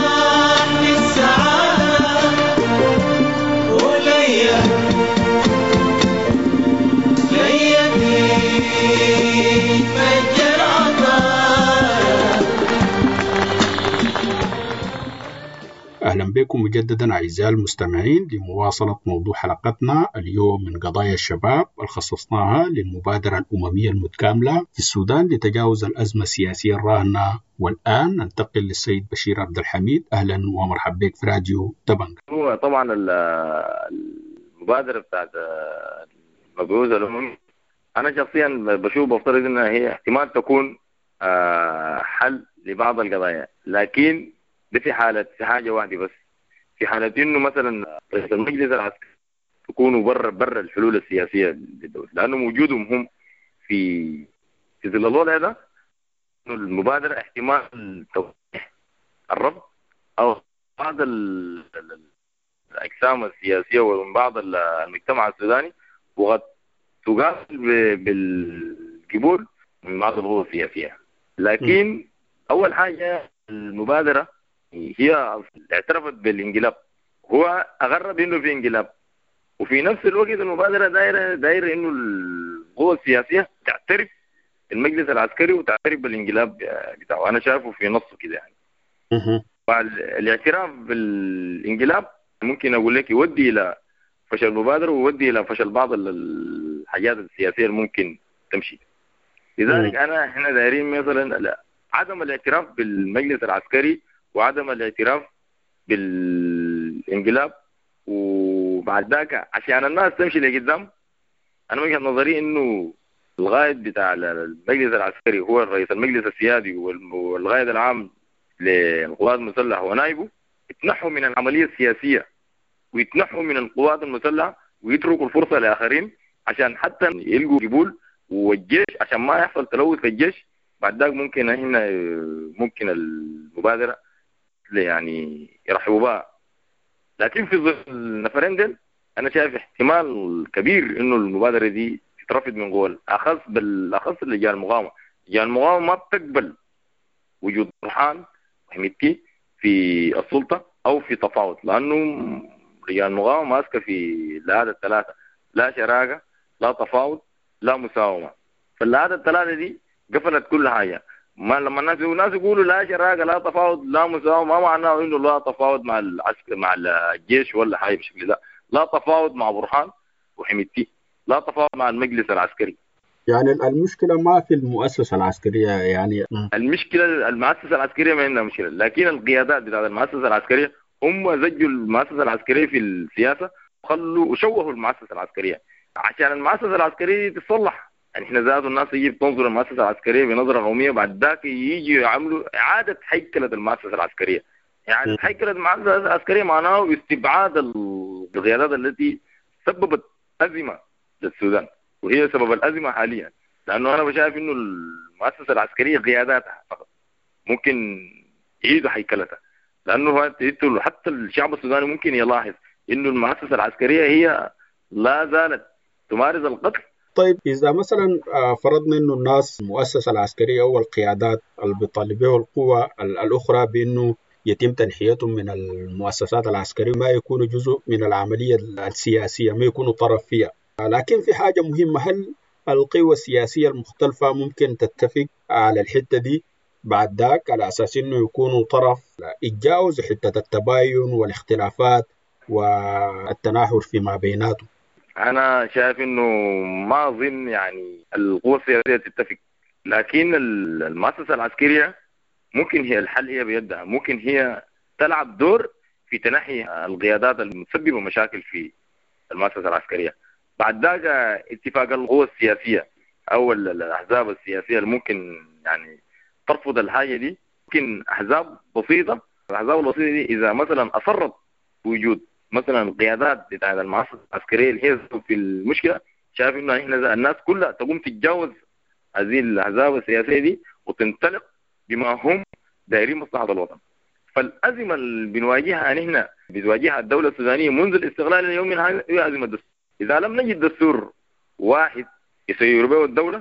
Yeah. بكم مجددا أعزائي المستمعين لمواصلة موضوع حلقتنا اليوم من قضايا الشباب اللي خصصناها للمبادرة الأممية المتكاملة في السودان لتجاوز الأزمة السياسية الراهنة. والآن ننتقل للسيد بشير عبد الحميد. أهلا ومرحبا بك في راديو دبنجة. هو طبعا المبادرة بتاعت المبعوث الأممي أنا شخصيا بشوف بفترض أنها هي احتمال تكون حل لبعض القضايا، لكن ده في حالة في حاجة واحدة بس، في حالة إنه مثلا رئيس المجلس العسكري يكونوا برا برا الحلول السياسية للدولة، لأنه وجودهم هم في في ظل الوضع ده المبادرة احتمال توضيح الرفض أو بعض الأجسام السياسية ومن بعض المجتمع السوداني وقد تقابل بالقبول من بعض القوى السياسية. لكن أول حاجة المبادرة هي اعترفت بالانقلاب، هو أغرب إنه في انقلاب، وفي نفس الوقت المبادرة دايرة دايرة إنه القوى السياسية تعترف المجلس العسكري وتعترف بالانقلاب بتاعه. أنا شايفه في نصه كده يعني. الاعتراف بالانقلاب ممكن أقول لك يودي إلى فشل المبادرة ويودي إلى فشل بعض الحاجات السياسية اللي ممكن تمشي. لذلك أنا إحنا دايرين مثلا عدم الاعتراف بالمجلس العسكري وعدم الاعتراف بالانقلاب، وبعد ذاك عشان الناس تمشي لقدام. أنا وجهة نظري إنه الغاية بتاع المجلس العسكري هو الرئيس المجلس السيادي والغاية العام للقوات المسلحة ونائبه يتنحوا من العملية السياسية ويتنحوا من القوات المسلحة ويتركوا الفرصة لآخرين عشان حتى يلقوا قبول والجيش عشان ما يحصل تلوث في الجيش. بعد ذاك ممكن هنا ممكن المبادرة يعني يرحبوا بها. لكن في ظل النفرين دول أنا شايف احتمال كبير إنه المبادرة دي تترفض من قول أخص بالأخص لجان المقاومة. لجان المقاومة ما بتقبل وجود برهان وحميدتي في السلطة أو في تفاوض، لأنه لجان المقاومة ماسكة في العادة الثلاثة، لا شراكة لا تفاوض لا مساومة. فالعادة الثلاثة دي قفلت كل حاجة. ما لما الناس الناس يقولوا لا شراكة لا تفاوض لا مساومة ما معناه إنه لا تفاوض مع العسكر مع الجيش ولا حاجة بشكل ده، لا تفاوض مع برهان وحميدتي، لا تفاوض مع المجلس العسكري. يعني المشكلة ما في المؤسسة العسكرية، يعني المشكلة المؤسسة العسكرية ما عندها مشكلة، لكن القيادات بتاعت المؤسسة العسكرية هم زجوا المؤسسة العسكرية في السياسة وخلوا وشوهوا المؤسسة العسكرية عشان المؤسسة العسكرية تتصلح. يعني احنا ذات الناس يجي تنظر المؤسسة العسكرية بنظرة قومية، بعد ذاك يجي يعملوا إعادة هيكلة المؤسسة العسكرية. إعادة هيكلة المؤسسة العسكرية معناه استبعاد القيادات التي سببت أزمة للسودان، وهي سبب الأزمة حاليا. لأنه أنا بشايف إنه المؤسسة العسكرية قياداتها فقط ممكن يعيدوا هيكلتها، لأنه حتى الشعب السوداني ممكن يلاحظ إنه المؤسسة العسكرية هي لا زالت تمارس القتل. طيب إذا مثلا فرضنا إنه الناس المؤسسة العسكرية أو القيادات اللي بيطالبوا القوى الأخرى بإنه يتم تنحيتهم من المؤسسات العسكرية ما يكونوا جزء من العملية السياسية، ما يكونوا طرف فيها، لكن في حاجة مهمة، هل القوى السياسية المختلفة ممكن تتفق على الحتة دي بعد ذاك على أساس إنه يكونوا طرف يتجاوز حتة التباين والاختلافات والتناحر فيما بيناتهم؟ أنا شايف إنه ما أظن يعني القوى السياسية تتفق، لكن المؤسسة العسكرية ممكن هي الحل هي بيدها، ممكن هي تلعب دور في تنحي القيادات المسببة مشاكل في المؤسسة العسكرية. بعد ذاك اتفاق القوى السياسية أو الأحزاب السياسية اللي ممكن يعني ترفض الحاجة دي ممكن أحزاب بسيطة. الأحزاب البسيطة دي إذا مثلا أصرت وجود مثلا القيادات بتاع المؤسسة العسكرية اللي هي في المشكلة، شايف إنه إحنا الناس كلها تقوم تتجاوز هذه الأحزاب السياسية دي وتنطلق بما هم دايرين مصلحة الوطن. فالأزمة اللي بنواجهها نحن بتواجهها الدولة السودانية منذ الاستقلال اليوم هي أزمة الدستور. إذا لم نجد دستور واحد يسير به الدولة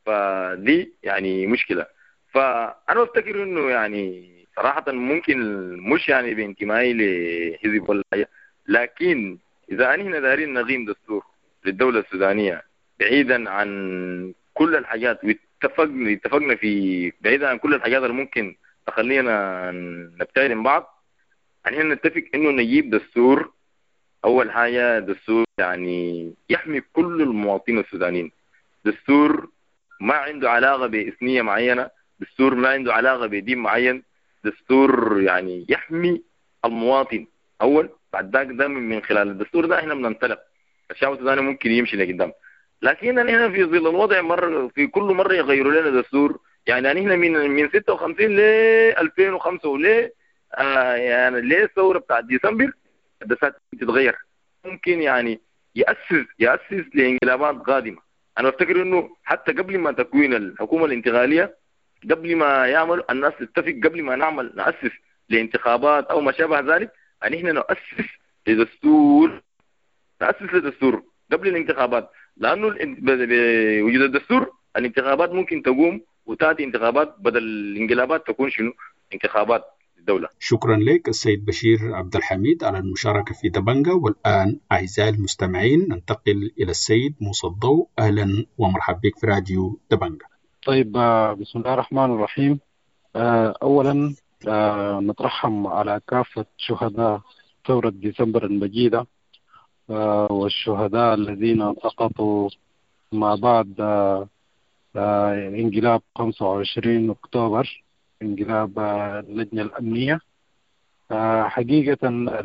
فدي يعني مشكلة. فأنا أفتكر إنه يعني صراحة ممكن مش يعني بانتمائي لحزب ولا حاجة، لكن إذا أننا دارين نقيم دستور للدولة السودانية بعيدا عن كل الحاجات واتفقنا اتفقنا في بعيدا عن كل الحاجات اللي ممكن تخلينا نبتعد عن بعض، يعني احنا نتفق انه نجيب دستور. اول حاجه دستور يعني يحمي كل المواطنين السودانيين، دستور ما عنده علاقه باثنيه معينه، دستور ما عنده علاقه بدين معين، دستور يعني يحمي المواطن اول. بعد ذاك ده من خلال الدستور ده احنا بننطلق، الشعب السوداني ممكن يمشي لقدام. لكن احنا في ظل الوضع مره في كل مره يغيروا لنا دستور. يعني احنا من من ستة وخمسين ل ألفين وخمسة وليه آه يعني ليه الثوره بتاعت ديسمبر الدستور تتغير. ممكن يعني يأسس يأسس لانقلابات قادمه. انا بفتكر انه حتى قبل ما تكوين الحكومه الانتقاليه، قبل ما يعمل الناس تتفق، قبل ما نعمل نأسس لانتخابات او ما شابه ذلك، ان احنا نأسس لدستور نأسس لدستور قبل الانتخابات. لانه بوجود الدستور الانتخابات ممكن تقوم وتاتي انتخابات بدل الانقلابات تكون شنو انتخابات الدوله. شكرا لك السيد بشير عبد الحميد على المشاركه في دبنجة. والان اعزائي المستمعين ننتقل الى السيد موسى الضوء. اهلا ومرحبا بك في راديو دبنجة. طيب، بسم الله الرحمن الرحيم. اولا نترحم على كافه شهداء ثوره ديسمبر المجيده والشهداء الذين سقطوا ما بعد انقلاب خمسة وعشرين أكتوبر، انقلاب اللجنة الأمنية. حقيقة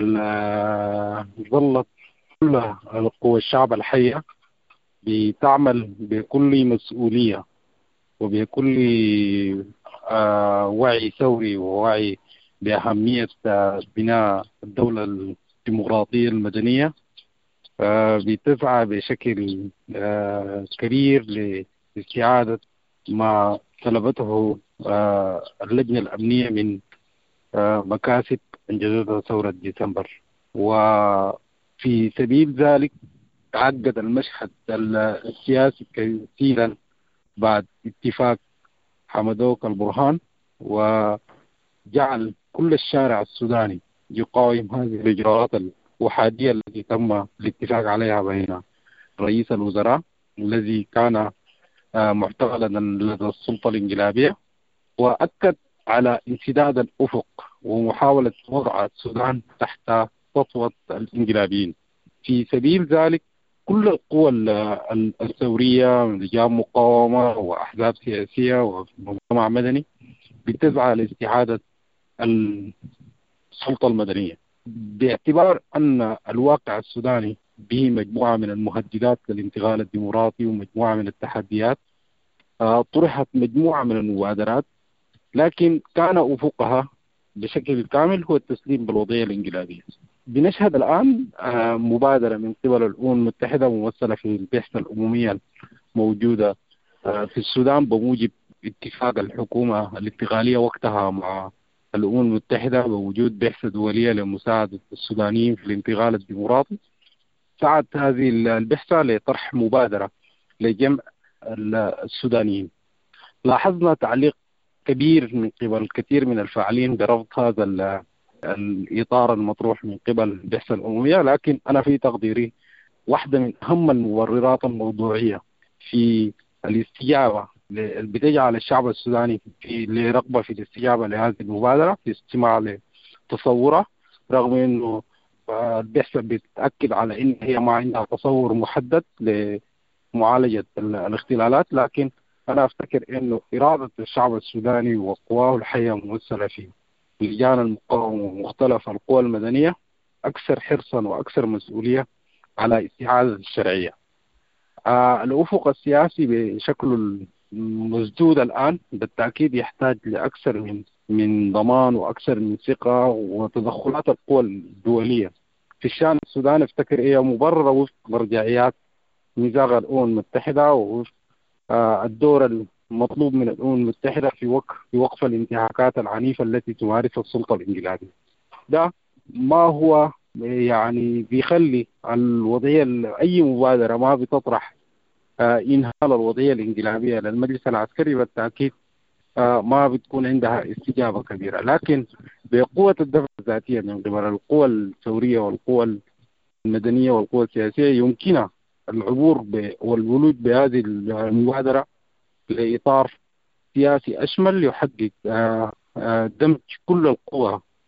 ظلت كل قوى الشعب الحية بتعمل بكل مسؤولية وبكل وعي ثوري ووعي بأهمية بناء الدولة الديمقراطية المدنية. بتسعى بشكل كبير لاستعادة ما طلبته اللجنة الأمنية من مكاسب انجزتها ثورة ديسمبر. وفي سبيل ذلك تعقد المشهد السياسي كثيرا بعد اتفاق حمدوك البرهان، وجعل كل الشارع السوداني يقاوم هذه الإجراءات الوحادية التي تم الاتفاق عليها بين رئيس الوزراء الذي كان معتقلا لدى السلطة الانقلابية، وأكد على انسداد الأفق ومحاولة وضع السودان تحت سطوة الانقلابيين. في سبيل ذلك كل القوى الثورية من لجان مقاومة وأحزاب سياسية ومجتمع مدني بتسعى لاستعادة السلطة المدنية، باعتبار أن الواقع السوداني به مجموعة من المهددات للانتقال الديمقراطي ومجموعة من التحديات. طرحت مجموعة من المبادرات، لكن كان أفقها بشكل كامل هو التسليم بالوضعية الانقلابية. بنشهد الآن مبادرة من قبل الأمم المتحدة ممثلة في البعثة الأممية الموجودة في السودان بموجب اتفاق الحكومة الانتقالية وقتها مع الأمم المتحدة بوجود بعثة دولية لمساعدة السودانيين في الانتقال الديمقراطي. سعت هذه البعثة لطرح مبادرة لجمع السودانيين. لاحظنا تعليق كبير من قبل كثير من الفاعلين برفض هذا الإطار المطروح من قبل البعثة الأممية، لكن أنا في تقديري واحدة من أهم المبررات الموضوعية في الاستجابة بتجعل الشعب السوداني في لرغبة في الاستجابة لهذه المبادرة في استماع لتصورها، رغم أنه البعثة بتأكد على أن هي ما عندها تصور محدد لمعالجة الاختلالات، لكن أنا أفتكر أنه إرادة الشعب السوداني وقواه الحية ممثلة في لجان المقاومة ومختلف القوى المدنية أكثر حرصا وأكثر مسؤولية على استعادة الشرعية. آه الأفق السياسي بشكل مسدود الآن بالتأكيد يحتاج لأكثر من من ضمان وأكثر من ثقة وتدخلات القوى الدولية في الشأن السوداني. افتكر هي مبررة وفق مرجعيات ميثاق الأمم المتحدة ووفق آه الدور المطلوب من الأمم المتحدة في وقف في وقف الانتهاكات العنيفة التي تمارسها السلطة الانقلابية. ده ما هو يعني بيخلي الوضعية أي مبادرة ما بتطرح آه إنهاء الوضعية الانقلابية للمجلس العسكري بالتأكيد آه ما بتكون عندها استجابة كبيرة، لكن بقوة الدفع الذاتية من قبل القوى الثورية والقوى المدنية والقوى السياسية يمكنها العبور والولوج بهذه المبادرة لإطار سياسي أشمل يحقق آه آه دمج كل القوى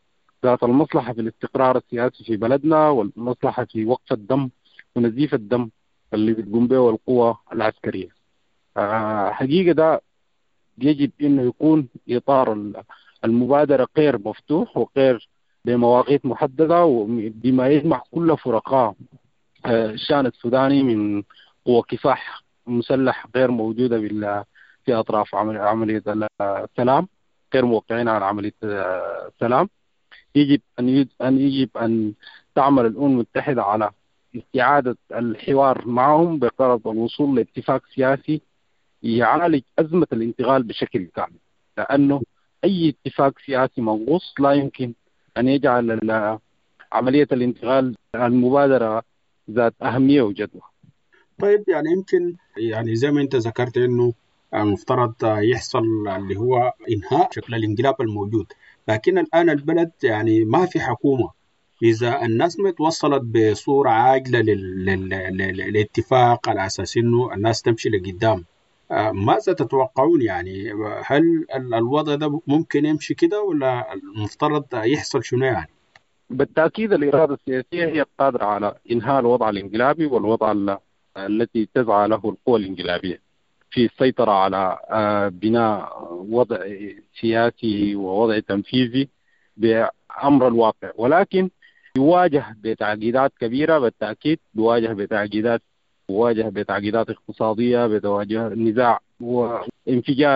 ذات المصلحة في الاستقرار السياسي في بلدنا والمصلحة في وقف الدم ونزيف الدم اللي بتقوم به القوى العسكرية. حقيقة ده يجب أنه يكون إطار المبادرة غير مفتوح وغير بمواقيت محددة وبما يجمع كل فرقاء الشأن السوداني من قوى كفاح مسلح غير موجودة في أطراف عملية السلام، غير موقعين على عملية السلام. يجب أن أن يجب أن تعمل الأمم المتحدة على استعادة الحوار معهم بغرض الوصول لاتفاق سياسي يعالج أزمة الانتقال بشكل كامل، لأنه أي اتفاق سياسي منقوص لا يمكن أن يجعل عملية الانتقال المبادرة ذات أهمية وجدوى. طيب يعني يمكن يعني زي ما أنت ذكرت إنه المفترض يحصل اللي هو إنهاء شكل الانقلاب الموجود، لكن الآن البلد يعني ما في حكومة. إذا الناس ما توصلت بصورة عاجلة للاتفاق على أساس إنه الناس تمشي لقدام، ماذا تتوقعون؟ يعني هل الوضع ده ممكن يمشي كده ولا المفترض يحصل شنو يعني؟ بالتأكيد الإرادة السياسية هي القادرة على إنهاء الوضع الانقلابي والوضع التي تسعى له القوى الانقلابية في السيطرة على بناء وضع سياسي ووضع تنفيذي بأمر الواقع، ولكن يواجه بتعقيدات كبيرة. بالتأكيد يواجه بتعقيدات يواجه بتعقيدات اقتصادية، بتواجه نزاع وانفجار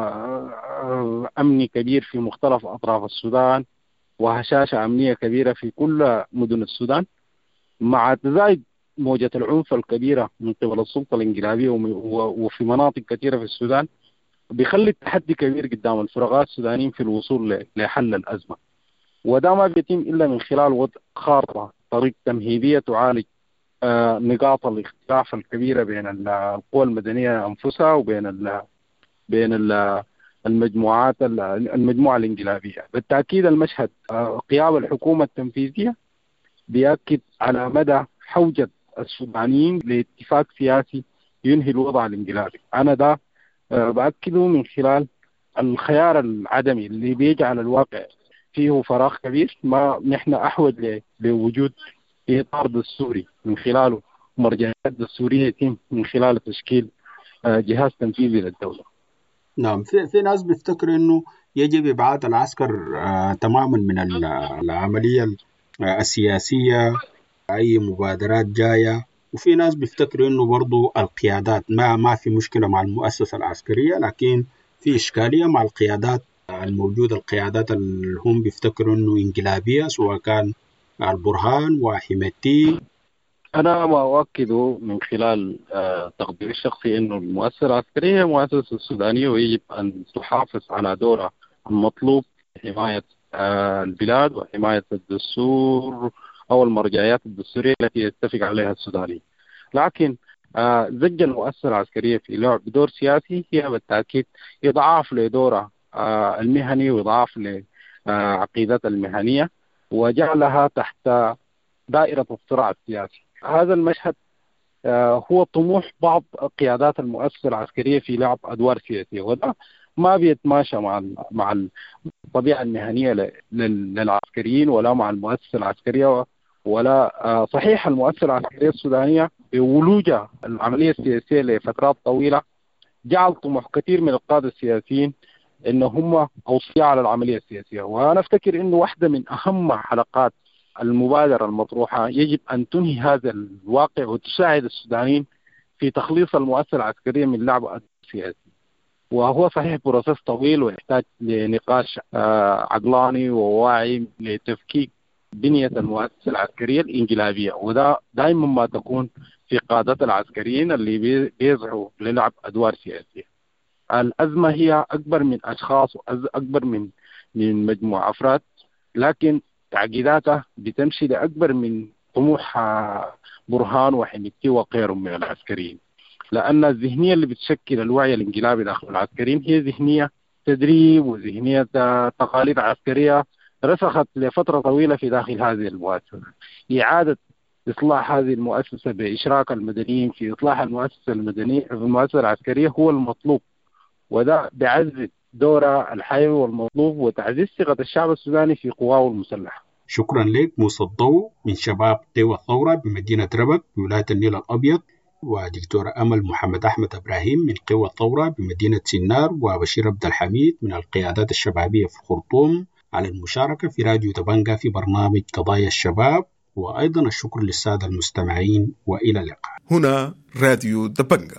أمني كبير في مختلف أطراف السودان وهشاشة أمنية كبيرة في كل مدن السودان، مع تزايد موجة العنف الكبيرة من قبل السلطة الانقلابية وفي مناطق كثيرة في السودان، بيخلي التحدي كبير قدام الفرقاء السودانيين في الوصول لحل الأزمة. وده ما بيتم إلا من خلال وضع خارطة طريق تمهيدية تعالج نقاط الاختلاف الكبيرة بين القوى المدنية أنفسها وبين ال بين ال المجموعات المجموعة الانقلابية. بالتأكيد المشهد قيام الحكومة التنفيذية بيأكد على مدى حوجة السودانيين لاتفاق سياسي ينهي الوضع الانقلابي. أنا ده بأكده من خلال الخيار العدمي اللي بيجعل الواقع فيه فراغ كبير، ما نحن أحوج لوجود إطار دستوري من خلاله مرجعيات دستورية يتم من خلال تشكيل جهاز تنفيذي للدولة. نعم، في في ناس بيفتكروا إنه يجب إبعاد العسكر آه تماما من العملية السياسية، أي مبادرات جاية، وفي ناس بيفتكروا إنه برضو القيادات ما ما في مشكلة مع المؤسسة العسكرية، لكن في إشكالية مع القيادات الموجودة، القيادات اللي هم بيفتكروا إنه انقلابية، سواء كان البرهان وحميتي. أنا ما أؤكده من خلال تقديري الشخصي إنه المؤسسة العسكرية مؤسسة سودانية ويجب أن تحافظ على دورها المطلوب في حماية البلاد وحماية الدستور أو المرجعيات الدستورية التي يتفق عليها السوداني. لكن زج المؤسسة العسكرية في لعب دور سياسي هي بالتأكيد إضعاف لدورها المهني وإضعاف لعقيدتها المهنية وجعلها تحت دائرة الصراع السياسي. هذا المشهد هو طموح بعض قيادات المؤسسة العسكرية في لعب أدوار سياسية، وده ما بيتماشى مع مع الطبيعة المهنية للعسكريين ولا مع المؤسسة العسكرية ولا صحيح المؤسسة العسكرية السودانية بولوجها العملية السياسية لفترات طويلة جعل طموح كثير من القادة السياسيين إن هم أوصياء على العملية السياسية. وأنا أفتكر إنه واحدة من أهم حلقات المبادرة المطروحة يجب أن تنهي هذا الواقع وتساعد السودانيين في تخليص المؤسسة العسكرية من لعب السياسي. وهو صحيح بروسيس طويل ويحتاج لنقاش عقلاني وواعي لتفكيك بنية المؤسسة العسكرية الإنقلابية، وده دائما ما تكون في قادة العسكريين اللي بيزعوا للعب أدوار سياسية. الأزمة هي أكبر من أشخاص وأكبر من من مجموعة أفراد، لكن تعقيداتها بتمشي لأكبر من طموح برهان وحميتي وغيرهم من العسكريين، لأن الذهنية اللي بتشكل الوعي الانقلابي داخل العسكريين هي ذهنية تدريب وذهنية تقاليد عسكرية رسخت لفترة طويلة في داخل هذه المؤسسة. إعادة إصلاح هذه المؤسسة بإشراك المدنيين في إصلاح المؤسسة المدنية في المؤسسة العسكرية هو المطلوب، وده بعزز دورها الحيوي والمطلوب وتعزيز ثقة الشعب السوداني في قواه المسلحة. شكرا لك موسى الضوء من شباب قوى الثورة بمدينة ربك بولاية النيل الأبيض، ودكتورة أمل محمد أحمد إبراهيم من قوى الثورة بمدينة سنار، وبشير عبد الحميد من القيادات الشبابية في الخرطوم على المشاركة في راديو دبنجة في برنامج قضايا الشباب. وأيضا الشكر للسادة المستمعين، وإلى اللقاء. هنا راديو دبنجة.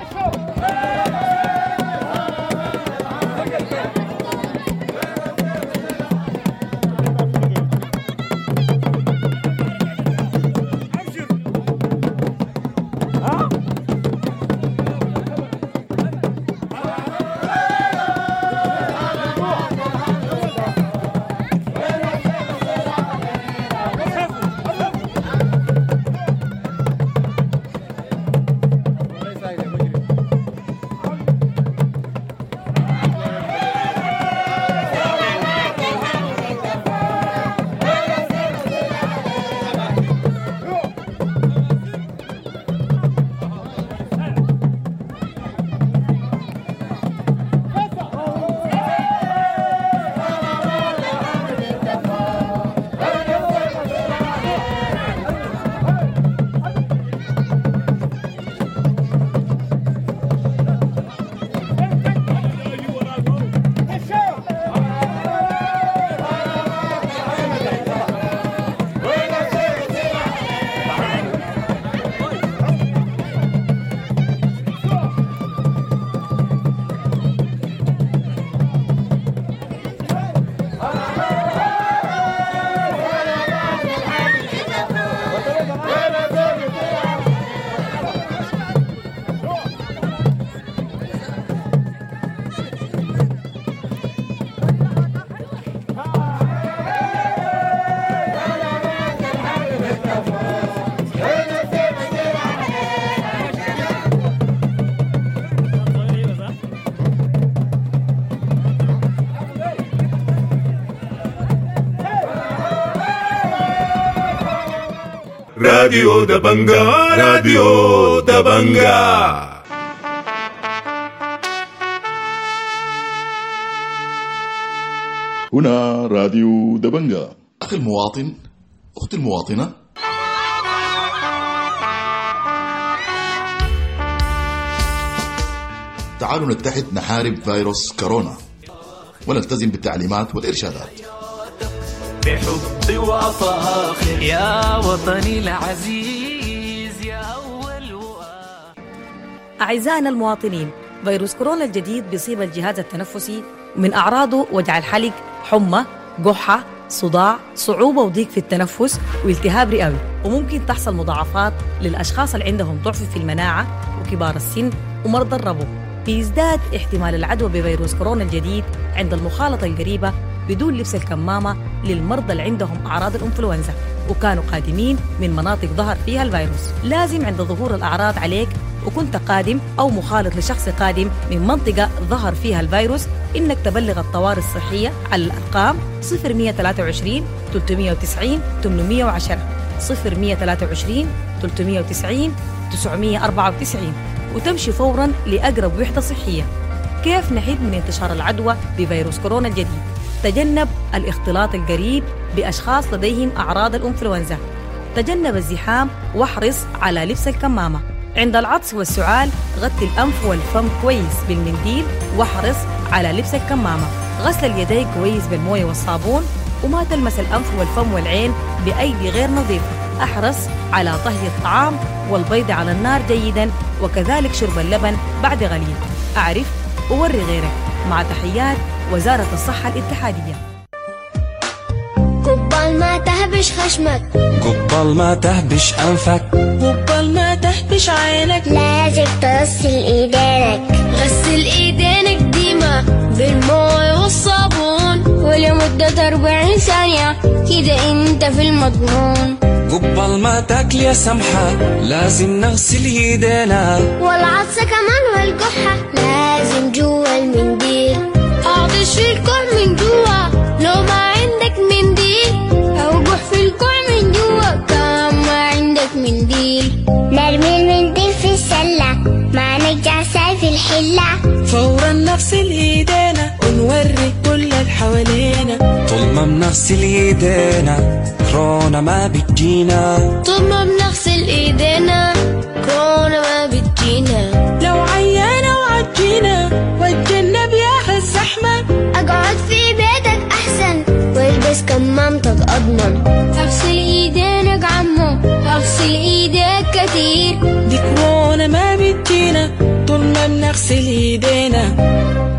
راديو دبنجة، راديو دبنجة. هنا راديو دبنجة. أخي المواطن، أختي المواطنة، تعالوا نتحد نحارب فيروس كورونا ونلتزم بالتعليمات والإرشادات بحب وفاخر يا وطني العزيز يا أول وآخر. أعزائنا المواطنين، فيروس كورونا الجديد بيصيب الجهاز التنفسي، من أعراضه وجع الحلق، حمى، قحة، صداع، صعوبة وضيق في التنفس والتهاب رئوي، وممكن تحصل مضاعفات للأشخاص اللي عندهم ضعف في المناعة وكبار السن ومرضى الربو. بيزداد احتمال العدوى بفيروس كورونا الجديد عند المخالطة القريبة بدون لبس الكمامة للمرضى اللي عندهم أعراض الإنفلونزا وكانوا قادمين من مناطق ظهر فيها الفيروس. لازم عند ظهور الأعراض عليك وكنت قادم أو مخالط لشخص قادم من منطقة ظهر فيها الفيروس إنك تبلغ الطوارئ الصحية على الأرقام صفر مية ثلاثة وعشرين ثلاثمية وتسعين ثمانمية وعشرة صفر مية ثلاثة وعشرين ثلاثمية وتسعين تسعمية وأربعة وتسعين وتمشي فوراً لأقرب وحدة صحية. كيف نحد من انتشار العدوى بفيروس كورونا الجديد؟ تجنب الاختلاط القريب بأشخاص لديهم أعراض الإنفلونزا. تجنب الزحام واحرص على لبس الكمامة. عند العطس والسعال غطي الأنف والفم كويس بالمنديل واحرص على لبس الكمامة. غسل اليدين كويس بالموية والصابون وما تلمس الأنف والفم والعين بأيدي غير نظيفة. احرص على طهي الطعام والبيض على النار جيدا وكذلك شرب اللبن بعد غليه. أعرف ووري غيرك. مع تحيات وزارة الصحة الاتحادية. قبل ما تهبش خشمك، قبل ما تهبش أنفك، قبل ما تهبش عينك، لازم تغسل ايدينك. غسل ايدينك ديما بالماء والصابون ولمدة أربعين ثانية كده انت في المضمون. قبل ما تاكل يا سمحة لازم نغسل ايدينا، والعطسة كمان والقحة لازم جوا المنديل. اعطش في الكوع من جوا لو ما عندك منديل، او قح في الكوع من جوا كمان ما عندك منديل. نرمي المنديل في السلة ما نرجع ساي في الحلة. فورا نغسل ايدينا نوري كل اللي حوالينا. طول ما بنغسل ايدينا كورونا ما بتجينا. طول ما بنغسل ايدينا كورونا ما بتجينا. لو عيانة وعجينا واتجنب يا الزحمة. اقعد في بيتك احسن والبس كمامتك اضمن. اغسل ايدينك عمو اغسل ايديك كتير. دي كورونا ما بتجينا طول ما بنغسل ايدينا.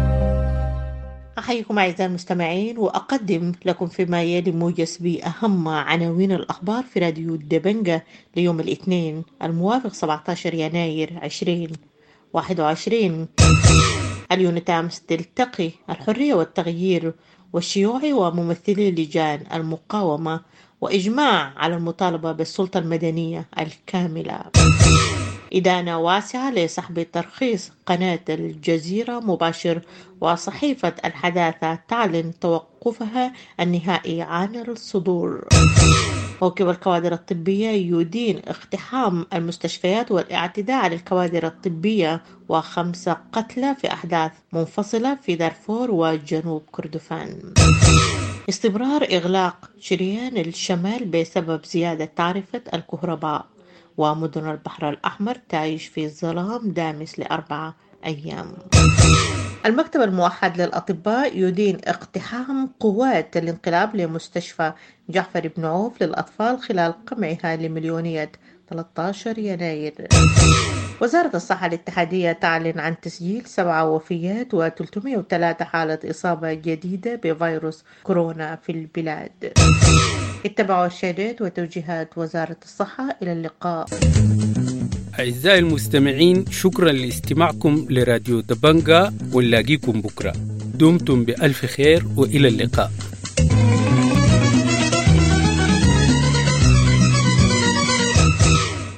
أحييكم أعزائي المستمعين وأقدم لكم فيما يلي موجز بأهم عناوين الأخبار في راديو دبنجة ليوم الاثنين الموافق سبعة عشر يناير عشرين واحد وعشرين. اليونتامس تلتقي الحرية والتغيير والشيوعي وممثلي لجان المقاومة وإجماع على المطالبة بالسلطة المدنية الكاملة. إدانة واسعة لسحب ترخيص قناة الجزيرة مباشر وصحيفة الحداثة تعلن توقفها النهائي عن الصدور. موكب الكوادر الطبية يدين اقتحام المستشفيات والاعتداء على الكوادر الطبية وخمسة قتلى في أحداث منفصلة في دارفور وجنوب كردفان. استمرار إغلاق شريان الشمال بسبب زيادة تعرفة الكهرباء ومدن البحر الأحمر تعيش في ظلام دامس لأربعة أيام. المكتب الموحد للأطباء يدين اقتحام قوات الانقلاب لمستشفى جعفر بن عوف للأطفال خلال قمعها لمليونية ثلاثة عشر يناير. وزارة الصحة الاتحادية تعلن عن تسجيل سبعة وفيات وثلاثمائة وثلاثة حالة إصابة جديدة بفيروس كورونا في البلاد. اتبعوا الشهادات وتوجيهات وزارة الصحة. إلى اللقاء. أعزائي المستمعين، شكرا لاستماعكم لراديو دبنجة، ونلاقيكم بكرة. دمتم بألف خير وإلى اللقاء.